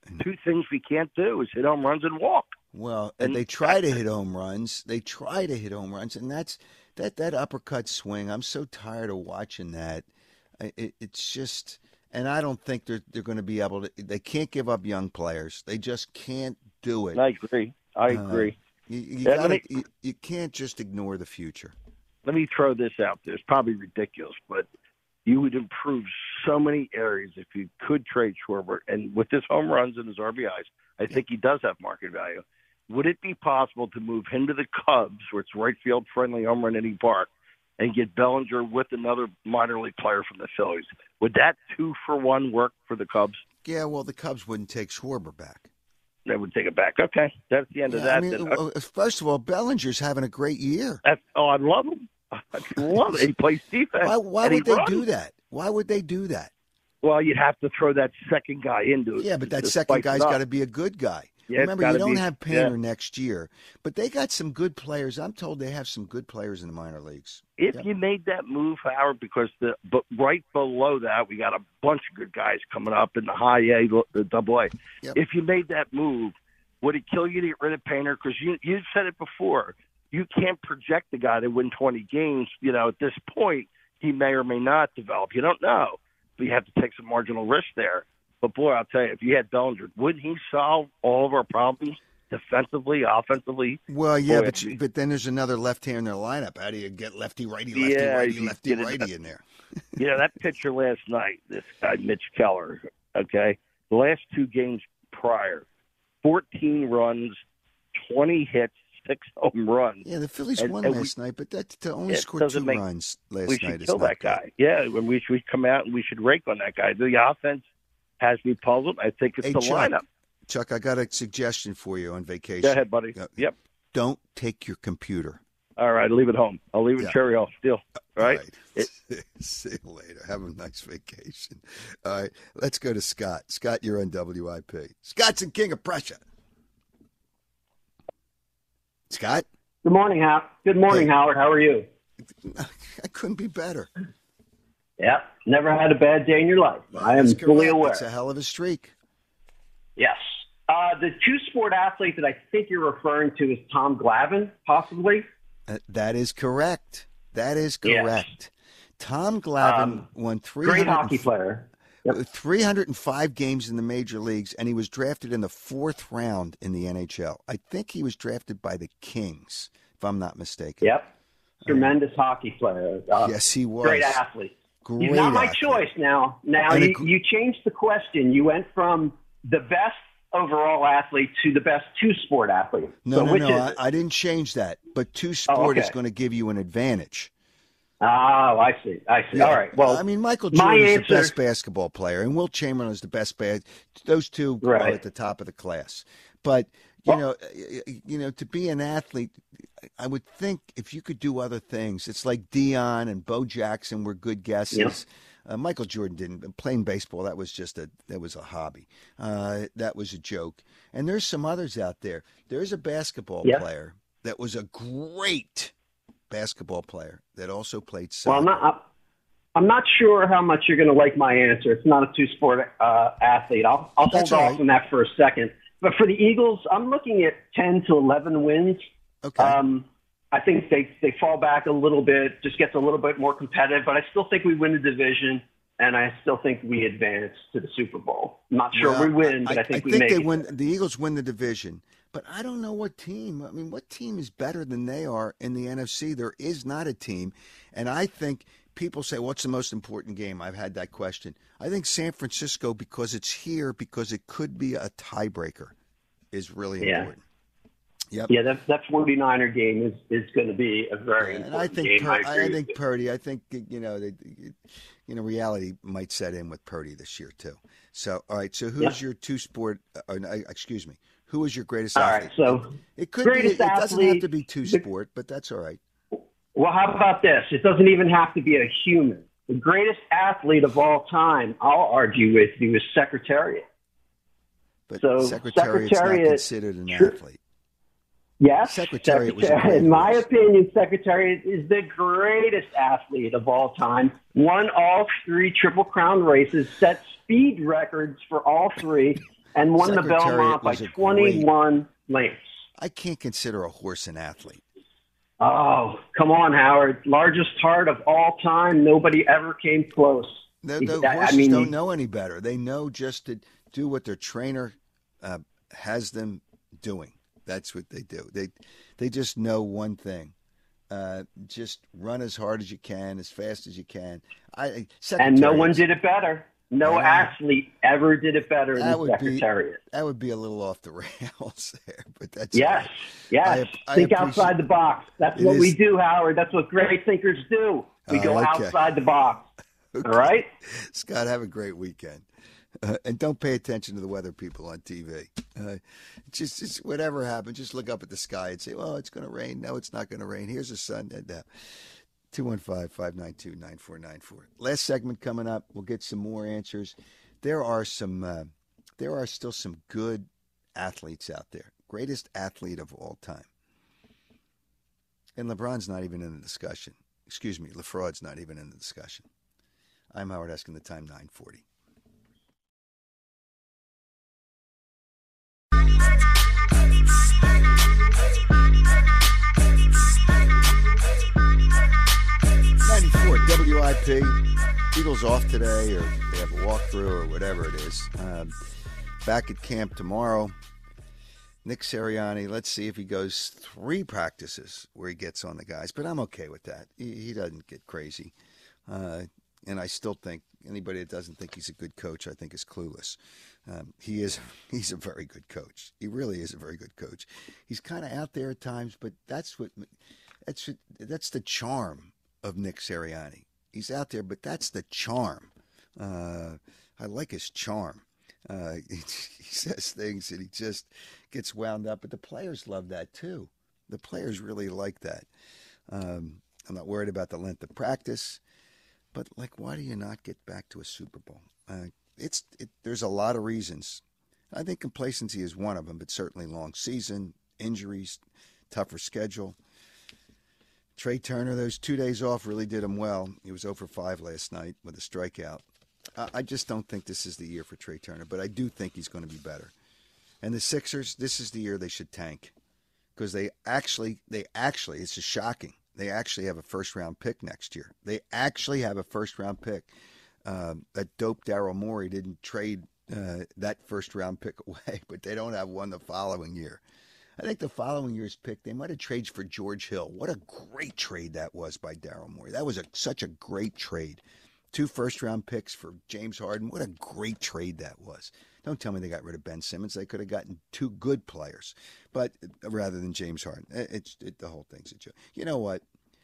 two things we can't do is hit home runs and walk. Well, And they try to hit home runs. They try to hit home runs, and that's that that uppercut swing. I'm so tired of watching that. I- It, it's just, and I don't think they're they're going to be able to. They can't give up young players. They just can't do it. I agree. I Uh, agree. You, you, Yeah, let gotta, me- you, you can't just ignore the future. Let me throw this out there. It's probably ridiculous, but you would improve so many areas if you could trade Schwarber. And with his home runs and his R B Is, I think he does have market value. Would it be possible to move him to the Cubs, where it's right field friendly, home run hitting park, and get Bellinger with another minor league player from the Phillies? Would that two for one work for the Cubs? Yeah, well, the Cubs wouldn't take Schwarber back. They would take it back. Okay, that's the end of Yeah, that. I mean, then. uh, first of all, Bellinger's having a great year. That's, oh, I love him. I love it. He plays defense. Why, why and he would they runs. do that? Why would they do that? Well, you'd have to throw that second guy into it. Yeah, but that to second spice it guy's up. got to be a good guy. Yeah, it's Remember, you gotta don't be- have Painter yeah. next year, but they got some good players. I'm told they have some good players in the minor leagues. If Yep. you made that move, Howard, because the but right below that we got a bunch of good guys coming up in the high A, the double A. Yep. If you made that move, would it kill you to get rid of Painter? Because you you said it before, you can't project the guy to win twenty games. You know, at this point, he may or may not develop. You don't know, but you have to take some marginal risk there. But boy, I'll tell you, if you had Bellinger, wouldn't he solve all of our problems defensively, offensively? Well, yeah, Boy, but you, but then there's another left hand in their lineup. How do you get lefty, righty, lefty, Yeah, righty, you lefty, get it- righty in there? You know, that pitcher last night, this guy, Mitch Keller, okay, the last two games prior, fourteen runs, twenty hits, six home runs. Yeah, the Phillies And- won and we- last night, but that to only It score doesn't two make- runs last we night should is kill not that good. guy. Yeah, when we should come out and we should rake on that guy. The offense has me puzzled. I think it's Hey, the Chuck, lineup. Chuck, I got a suggestion for you on vacation. Go ahead, buddy. Uh, Yep. Don't take your computer. All right, leave it home. I'll leave it Yeah. Cherry Hill still. All right. It- See you later. Have a nice vacation. All right, let's go to Scott. Scott, you're on W I P. Scott's in King of Prussia. Scott? Good morning, Howard. Good morning, Hey. Howard. How are you? I couldn't be better. Yep. Never had a bad day in your life. I am That's fully correct. aware. It's a hell of a streak. Yes. Uh, the two-sport athlete that I think you're referring to is Tom Glavine, possibly. Uh, that is correct. That is Yes. correct. Tom Glavine Um, won three Great hundred hockey player. three hundred five games in the major leagues, and he was drafted in the fourth round in the N H L. I think he was drafted by the Kings, if I'm not mistaken. Yep. Tremendous hockey player. Uh, Yes, he was. Great athlete. Great He's not my athlete. choice now. Now And a you, gr- you changed the question. You went from the best overall athlete to the best two-sport athlete. No, so no, which no. is I, it? I didn't change that. But two sport Oh, okay. is going to give you an advantage. Oh, I see. I see. Yeah. All right. Well, I mean, Michael my Jordan is answer- the best basketball player, and Wilt Chamberlain is the best. Ba- those two are Right. at the top of the class. But you know, you know, to be an athlete, I would think if you could do other things, it's like Dion and Bo Jackson were good guesses. Uh, Michael Jordan didn't. Playing baseball, that was just a that was a hobby. Uh, that was a joke. And there's some others out there. There's a basketball Yeah. player that was a great basketball player that also played Well, soccer. I'm not. I'm not sure how much you're going to like my answer. It's not a two-sport uh, athlete. I'll, I'll hold That's off all right. on that for a second. But for the Eagles, I'm looking at ten to eleven wins. Okay. Um, I think they they fall back a little bit, just gets a little bit more competitive. But I still think we win the division, and I still think we advance to the Super Bowl. I'm not sure Well, we win, but I, think we make they it. win. The Eagles win the division, but I don't know what team. I mean, what team is better than they are in the N F C? There is not a team, and I think people say, "What's the most important game?" I've had that question. I think San Francisco, because it's here, because it could be a tiebreaker, is really Yeah. important. Yep. Yeah, that that 49er game is, is going to be a very And important I think game. Pur- I, I, agree with think you. Purdy. I think you know, they, you know, reality might set in with Purdy this year too. So, all right. So, who's Yeah. your two sport? Uh, uh, excuse me. Who is your greatest All athlete? right, so it could be. It greatest doesn't have athlete- to be two sport, but that's all right. Well, how about this? It doesn't even have to be a human. The greatest athlete of all time, I'll argue with you, is Secretariat. But So, Secretariat's not Secretariat- considered an Tr- athlete. Yes, Secretariat was a Secretariat- great in my horse. opinion, Secretariat is the greatest athlete of all time. Won all three Triple Crown races, set speed records for all three, and won the Secretariat Belmont by was a twenty-one lengths. I can't consider a horse an athlete. Oh, come on, Howard. Largest heart of all time. Nobody ever came close. The, the That- horses I mean, don't know any better. They know just to do what their trainer uh, has them doing. That's what they do. They they just know one thing. Uh, just run as hard as you can, as fast as you can. I and no one Secretariats- did it better. No I know. athlete ever did it better That than would be Secretariat. that would be a little off the rails there, but that's Yes, yes. I- I Think appreciate- outside the box. That's It what we is- do, Howard. That's what great thinkers do. We Oh, go okay. outside the box. All right? Scott, have a great weekend. Uh, and don't pay attention to the weather people on T V. Uh, just, just whatever happens, just look up at the sky and say, well, it's going to rain. No, it's not going to rain. Here's the sun. And, uh, two one five, five nine two, nine four nine four. Last segment coming up. We'll get some more answers. There are some, uh, there are still some good athletes out there. Greatest athlete of all time. And LeBron's not even in the discussion. Excuse me, LaFraud's not even in the discussion. I'm Howard Eskin, the time nine forty. ninety-four W I P. Eagles off today, or they have a walkthrough, or whatever it is. Um, back at camp tomorrow. Nick Sirianni, let's see if he goes three practices where he gets on the guys. But I'm okay with that. He, he doesn't get crazy. Uh, and I still think anybody that doesn't think he's a good coach, I think is clueless. Um, he is. He's a very good coach. He really is a very good coach. He's kind of out there at times, but that's what that's what, that's the charm of Nick Sirianni. He's out there, but that's the charm. Uh, I like his charm. Uh, he, he says things and he just gets wound up, but the players love that too. The players really like that. Um, I'm not worried about the length of practice, but like, why do you not get back to a Super Bowl? Uh, it's it, there's a lot of reasons. I think complacency is one of them, but certainly long season, injuries, tougher schedule. Trey Turner, those two days off really did him well. He was zero for five last night with a strikeout. I just don't think this is the year for Trey Turner, but I do think he's going to be better. And the Sixers, this is the year they should tank because they actually, they actually, it's just shocking. They actually have a first-round pick next year. They actually have a first-round pick. Um, that dope Daryl Morey didn't trade uh, that first-round pick away, but they don't have one the following year. I think the following year's pick, they might have traded for George Hill. What a great trade that was by Daryl Morey. That was a, such a great trade. Two first-round picks for James Harden. What a great trade that was. Don't tell me they got rid of Ben Simmons. They could have gotten two good players, but rather than James Harden. It's it, the whole thing's a joke. You know what?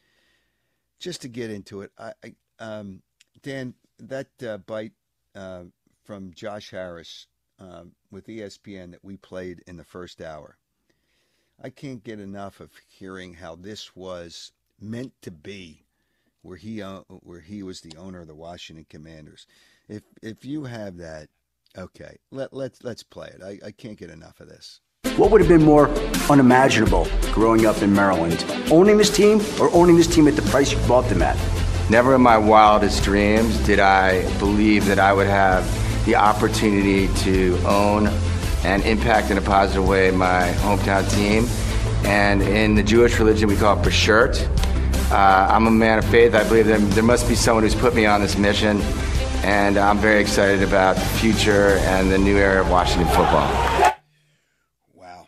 Just to get into it, I, I um, Dan, that uh, bite uh, from Josh Harris um, with E S P N that we played in the first hour, I can't get enough of hearing how this was meant to be. Where he uh, where he was the owner of the Washington Commanders. If if you have that, okay, let let's let's play it. I, I can't get enough of this. What would have been more unimaginable growing up in Maryland? Owning this team or owning this team at the price you bought them at? Never in my wildest dreams did I believe that I would have the opportunity to own and impact in a positive way my hometown team. And in the Jewish religion, we call it b'shert. Uh, I'm a man of faith. I believe that there must be someone who's put me on this mission, and I'm very excited about the future and the new era of Washington football. Wow.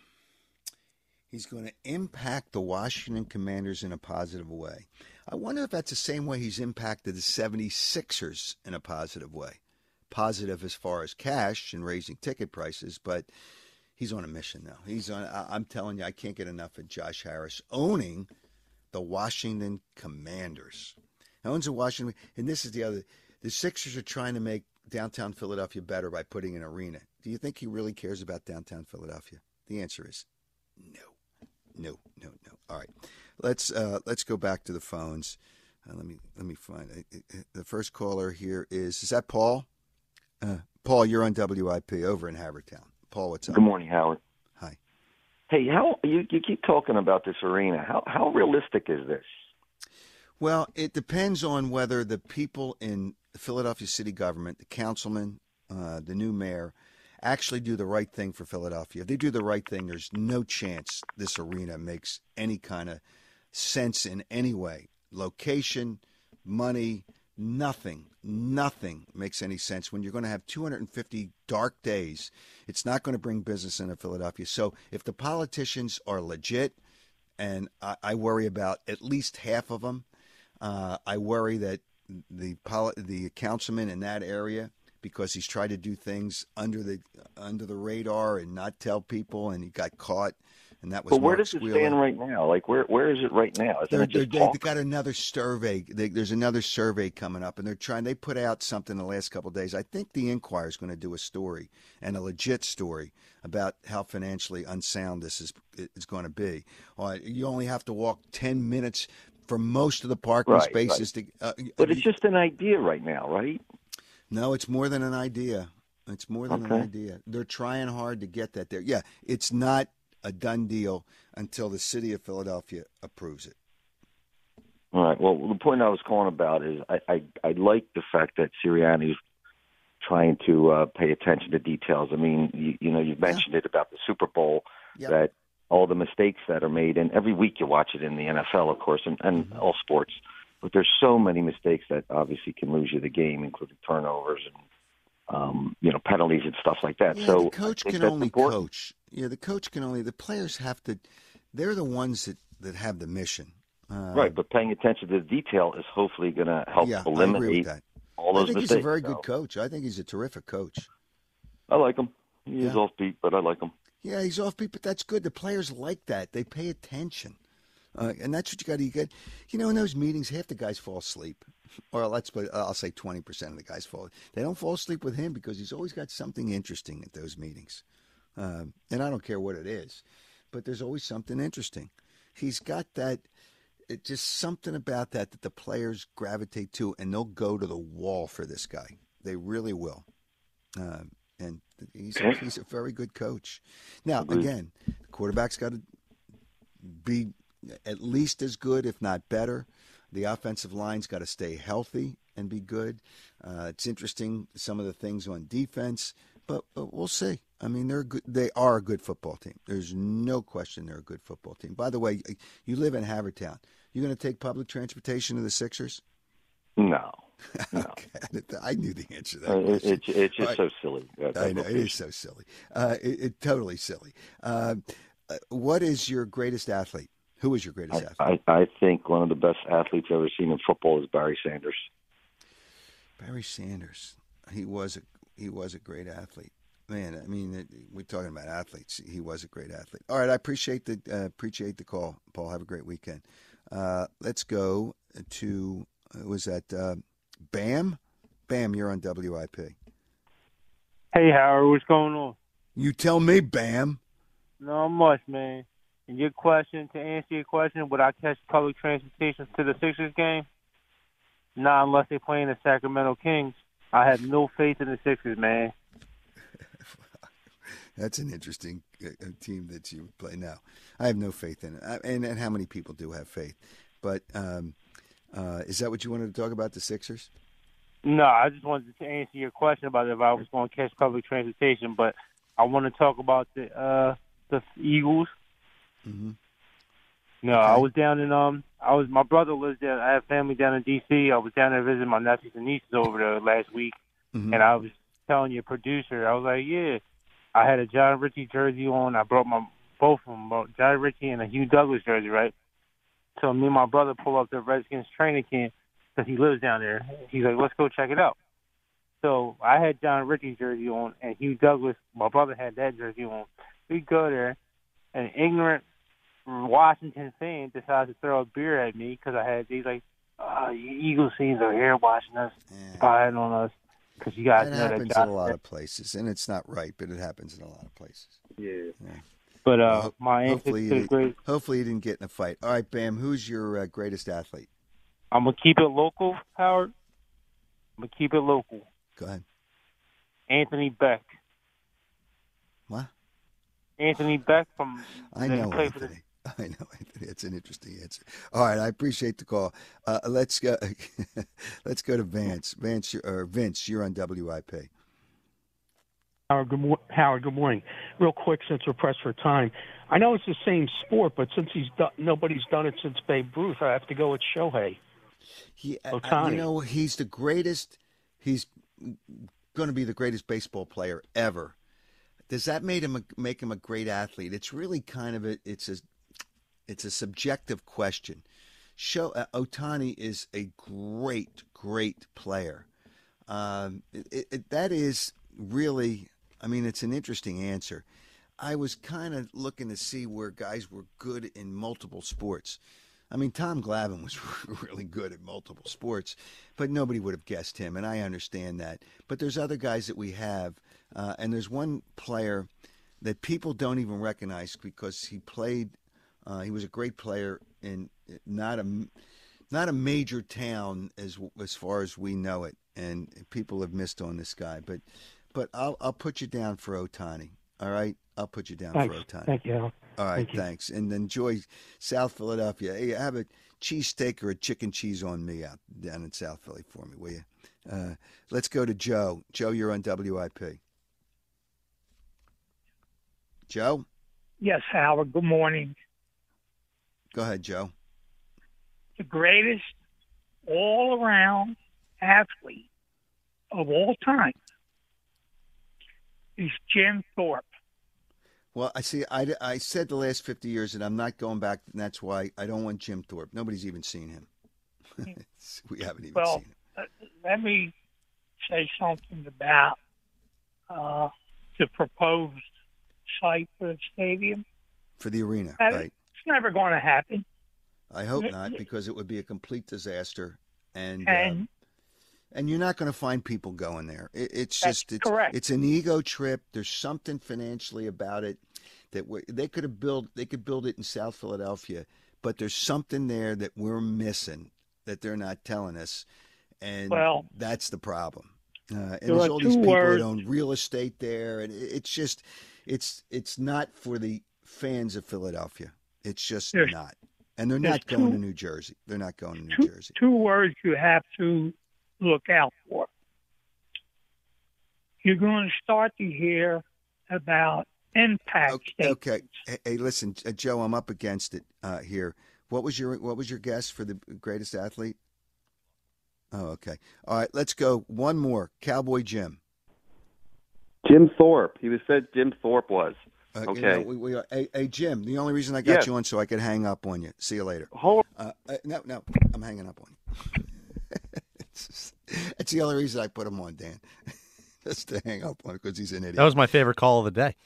He's going to impact the Washington Commanders in a positive way. I wonder if that's the same way he's impacted the seventy-sixers in a positive way. Positive as far as cash and raising ticket prices, but he's on a mission now. He's on. I'm telling you, I can't get enough of Josh Harris owning the Washington Commanders. He owns a Washington, and this is the other. The Sixers are trying to make downtown Philadelphia better by putting an arena. Do you think he really cares about downtown Philadelphia? The answer is no, no, no, no. All right, let's uh, let's go back to the phones. Uh, let me let me find uh, the first caller here. Is is that Paul? Uh, Paul, you're on W I P over in Havertown. Paul, what's up? Good morning, Howard. Hi. Hey, how you, you keep talking about this arena? How how realistic is this? Well, it depends on whether the people in the Philadelphia city government, the councilman, uh, the new mayor, actually do the right thing for Philadelphia. If they do the right thing, there's no chance this arena makes any kind of sense in any way. Location, money, nothing, nothing makes any sense when you're going to have two hundred fifty dark days. It's not going to bring business into Philadelphia. So if the politicians are legit, and I, I worry about at least half of them, uh, I worry that the poli- the councilman in that area, because he's tried to do things under the under the radar and not tell people, and he got caught. And that was But where Mark does it Squealer. stand right now? Like, where where is it right now? Isn't They're, it just they're, talk? they got another survey. They, there's another survey coming up, and they're trying. They put out something the last couple of days. I think the Inquirer is going to do a story, and a legit story, about how financially unsound this is is going to be. Uh, you only have to walk ten minutes for most of the parking Right, spaces. right. To, uh, But it's just an idea right now, right? No, it's more than an idea. It's more than Okay. an idea. They're trying hard to get that there. Yeah, it's not a done deal until the city of Philadelphia approves it. All right. Well, the point I was calling about is I I, I like the fact that Sirianni's trying to uh, pay attention to details. I mean, you, you know, you mentioned it about the Super Bowl, Yep. that all the mistakes that are made, and every week you watch it in the N F L, of course, and, and Mm-hmm. all sports. But there's so many mistakes that obviously can lose you the game, including turnovers and um, you know, penalties and stuff like that. Yeah, so the coach I think can that's only important. coach. Yeah, the coach can only. The players have to. They're the ones that, that have the mission. Uh, Right, but paying attention to the detail is hopefully going to help yeah, I agree eliminate with that. all those I think mistakes. he's a very So, good coach. I think he's a terrific coach. I like him. He is Yeah. offbeat, but I like him. Yeah, he's offbeat, but that's good. The players like that. They pay attention. Uh, and that's what you got to get. You know, in those meetings, half the guys fall asleep. Or let's put, I'll say twenty percent of the guys fall. They don't fall asleep with him because he's always got something interesting at those meetings. Um, and I don't care what it is, but there's always something interesting. He's got that, it, just something about that that the players gravitate to, and they'll go to the wall for this guy. They really will. Um, and he's, he's a very good coach. Now, Agreed. again, the quarterback's got to be at least as good, if not better. The offensive line's got to stay healthy and be good. Uh, it's interesting, some of the things on defense, but, but we'll see. I mean, they're good. They are a good football team. There's no question they're a good football team. By the way, you live in Havertown. You going to take public transportation to the Sixers? No. No. Okay. I knew the answer to that Uh, it- question. it's it's just All right. so silly. that- I that know, it location. is so silly. Uh, it, it totally silly. Uh, uh, what is your greatest athlete? Who is your greatest athlete? I, I think one of the best athletes I've ever seen in football is Barry Sanders. Barry Sanders. He was a he was a great athlete. Man, I mean, it, we're talking about athletes. He was a great athlete. All right, I appreciate the uh, appreciate the call, Paul. Have a great weekend. Uh, let's go to uh, was that uh, Bam? Bam, you're on W I P. Hey, Howard, what's going on? You tell me, Bam. Not much, man. And your question, to answer your question, would I catch public transportation to the Sixers game? Not unless they're playing the Sacramento Kings. I have no faith in the Sixers, man. That's an interesting uh, uh, team that you play now. I have no faith in it, I, and and how many people do have faith? But um, uh, is that what you wanted to talk about, the Sixers? No, I just wanted to answer your question about if I was going to catch public transportation, but I want to talk about the uh, the Eagles. Mm-hmm. No, I was down in um, I was my brother lives there. I have family down in D C. I was down there visiting my nephews and nieces over there last week, Mhm. and I was telling your producer, I was like, yeah, I had a John Ritchie jersey on. I brought my both of them, brought John Ritchie and a Hugh Douglas jersey, right? So me and my brother pull up to Redskins training camp because he lives down there. He's like, let's go check it out. So I had John Ritchie's jersey on, and Hugh Douglas, my brother, had that jersey on. We go there, and ignorant Washington fan decides to throw a beer at me because I had, he's like, oh, you Eagles fans are here watching us, spying on us, because you guys It know that happens John in a lot of places, and it's not right, but it happens in a lot of places. Yeah. Yeah. But uh, Well, ho- my answer hopefully to you the great, didn't- hopefully you didn't get in a fight. All right, Bam, who's your uh, greatest athlete? I'm going to keep it local, Howard. I'm going to keep it local. Go ahead. Anthony Beck. What? Anthony Beck from I that know played for the Anthony. I know Anthony. It's an interesting answer. All right, I appreciate the call. Uh, let's go. let's go to Vance. Vance, you're- or Vince, you're on W I P. Howard, good, mo- Howard, good morning. Real quick, since we're pressed for time, I know it's the same sport, but since he's do- nobody's done it since Babe Ruth, I have to go with Shohei. He, Ohtani. You know, he's the greatest. He's going to be the greatest baseball player ever. Does that make him a, make him a great athlete? It's really kind of a it's a it's a subjective question. Show uh, Ohtani is a great, great player. Um, it, it, that is really, I mean, it's an interesting answer. I was kind of looking to see where guys were good in multiple sports. I mean, Tom Glavine was really good at multiple sports, but nobody would have guessed him, and I understand that. But there's other guys that we have, uh, and there's one player that people don't even recognize because he played, uh, he was a great player in not a, not a major town as as far as we know it, and people have missed on this guy. But but I'll I'll put you down for Ohtani. All right, I'll put you down Thanks. for Ohtani. Thank you, Al. All right, Thank you. thanks. And enjoy South Philadelphia. Hey, have a cheesesteak or a chicken cheese on me out down in South Philly for me, will you? Uh, let's go to Joe. Joe, you're on W I P. Joe? Yes, Howard. Good morning. Go ahead, Joe. The greatest all-around athlete of all time is Jim Thorpe. Well, I see. I, I said the last fifty years, and I'm not going back, and that's why I don't want Jim Thorpe. Nobody's even seen him. We haven't even Well, seen him. uh, let me say something about uh, the proposed site for the stadium. For the arena, Uh, right? It's never going to happen. I hope not, because it would be a complete disaster, and And- um, and you're not going to find people going there. It, it's That's just it's, correct. it's an ego trip. There's something financially about it that we they could have built. They could build it in South Philadelphia, but there's something there that we're missing that they're not telling us, and Well, that's the problem. Uh, and there there's are all these two people words- that own real estate there, and it- it's just it's it's not for the fans of Philadelphia. It's just There's- not. And they're there's not going two- to New Jersey. They're not going to New two, Jersey. two words you have to look out for. You're going to start to hear about impact Okay, statements. okay. Hey, hey, listen, uh, Joe, I'm up against it uh, here. What was your What was your guess for the greatest athlete? Oh, okay. All right, let's go. One more. Cowboy Jim. Jim Thorpe. He was said Jim Thorpe was. Uh, you Okay. know, we, we are, hey, hey, Jim. The only reason I got Yes. you on so I could hang up on you. See you later. Hold. Uh, uh, no, no, I'm hanging up on you. it's, just- it's the only reason I put him on, Dan. Just to hang up on because he's an idiot. That was my favorite call of the day.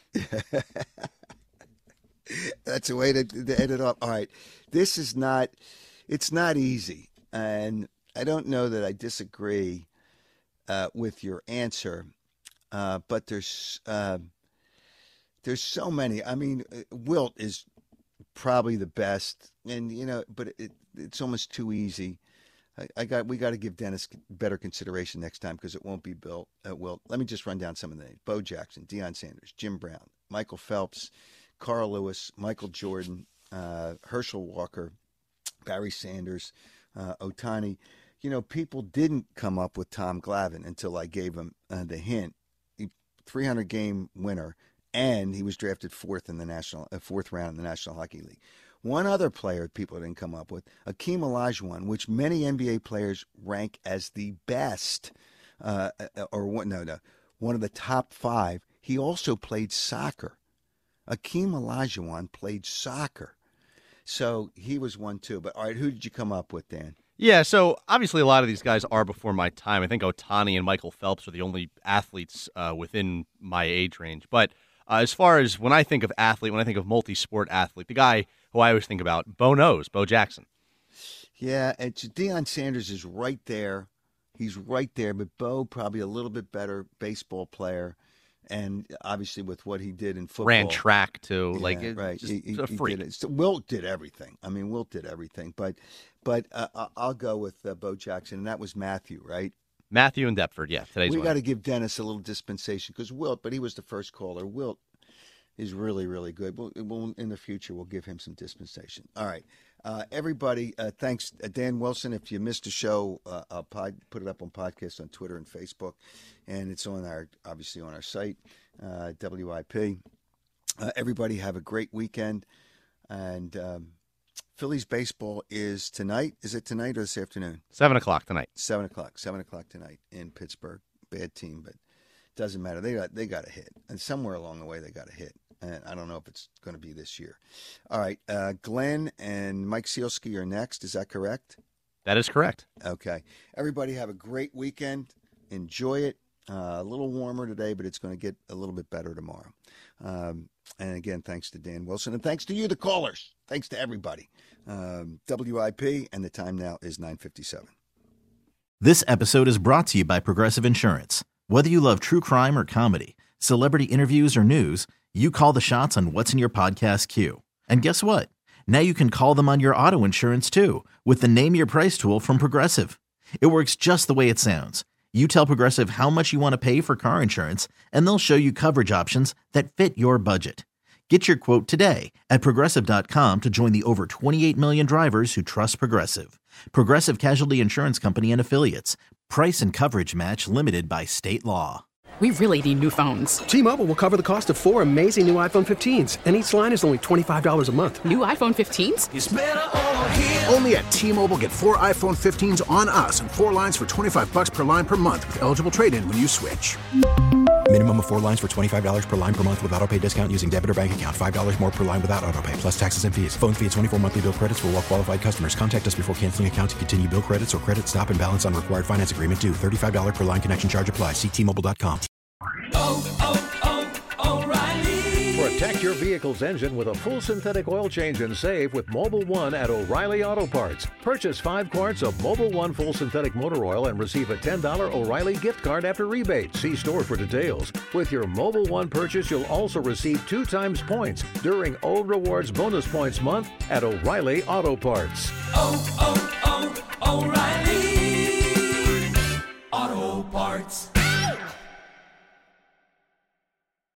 That's a way to, to end it up. All right. This is not, it's not easy. And I don't know that I disagree uh, with your answer, uh, but there's, uh, there's so many. I mean, uh, Wilt is probably the best. And, you know, but it, it's almost too easy. I, I got, we got to give Dennis better consideration next time because it won't be built at Wilt. Let me just run down some of the names. Bo Jackson, Deion Sanders, Jim Brown, Michael Phelps, Carl Lewis, Michael Jordan, uh, Herschel Walker, Barry Sanders, uh, Ohtani. You know, people didn't come up with Tom Glavine until I gave him uh, the hint. He, three hundred game winner, and he was drafted fourth in the national uh, fourth round in the National Hockey League. One other player people didn't come up with, Akeem Olajuwon, which many N B A players rank as the best, uh, or one, no, no, one of the top five. He also played soccer. Akeem Olajuwon played soccer. So he was one too. But all right, who did you come up with, Dan? Yeah, so obviously a lot of these guys are before my time. I think Ohtani and Michael Phelps are the only athletes uh, within my age range. But uh, as far as when I think of athlete, when I think of multi-sport athlete, the guy who I always think about, Bo knows, Bo Jackson. Yeah, and Deion Sanders is right there. He's right there, but Bo probably a little bit better baseball player. And obviously with what he did in football. Ran track, too. Yeah, like, it, right. just He, he, a he freak. did it. So Wilt did everything. I mean, Wilt did everything. But but uh, I- I'll go with uh, Bo Jackson, and that was Matthew, right? Matthew and Deptford, yeah, today's We winner. got to give Dennis a little dispensation because Wilt, but he was the first caller. Wilt is really, really good. We'll, we'll, in the future, we'll give him some dispensation. All right. Uh, everybody, uh, thanks. Uh, Dan Wilson, if you missed a show, uh, I'll pod, put it up on podcast on Twitter and Facebook. And it's on our, obviously on our site, uh, W I P. Uh, everybody have a great weekend. And um, Phillies baseball is tonight. Is it tonight or this afternoon? Seven o'clock tonight. Seven o'clock. Seven o'clock tonight in Pittsburgh. Bad team, but doesn't matter. They got they got a hit, and somewhere along the way they got a hit. And I don't know if it's going to be this year. All right, uh, Glenn and Mike Sealski are next. Is that correct? That is correct. Okay. Everybody have a great weekend. Enjoy it. Uh, a little warmer today, but it's going to get a little bit better tomorrow. Um, and again, thanks to Dan Wilson, and thanks to you, the callers. Thanks to everybody. Um, W I P, and the time now is nine fifty-seven. This episode is brought to you by Progressive Insurance. Whether you love true crime or comedy, celebrity interviews or news, you call the shots on what's in your podcast queue. And guess what? Now you can call them on your auto insurance too with the Name Your Price tool from Progressive. It works just the way it sounds. You tell Progressive how much you want to pay for car insurance, and they'll show you coverage options that fit your budget. Get your quote today at Progressive dot com to join the over twenty-eight million drivers who trust Progressive. Progressive Casualty Insurance Company and Affiliates. Price and coverage match limited by state law. We really need new phones. T-Mobile will cover the cost of four amazing new iPhone fifteens, and each line is only twenty-five dollars a month. New iPhone fifteens? It's better over here. Only at T-Mobile, get four iPhone fifteens on us and four lines for twenty-five bucks per line per month with eligible trade-in when you switch. Minimum of four lines for twenty-five dollars per line per month with autopay discount using debit or bank account. five dollars more per line without autopay, plus taxes and fees. Phone fee at twenty-four monthly bill credits for well-qualified customers. Contact us before canceling account to continue bill credits or credit stop and balance on required finance agreement due. thirty-five dollars per line connection charge applies. See T Mobile dot com. Oh, oh, oh, O'Reilly. Protect your vehicle's engine with a full synthetic oil change and save with Mobil one at O'Reilly Auto Parts. Purchase five quarts of Mobil one full synthetic motor oil and receive a ten dollars O'Reilly gift card after rebate. See store for details. With your Mobil one purchase, you'll also receive two times points during O Rewards Bonus Points Month at O'Reilly Auto Parts. Oh, oh, oh, O'Reilly.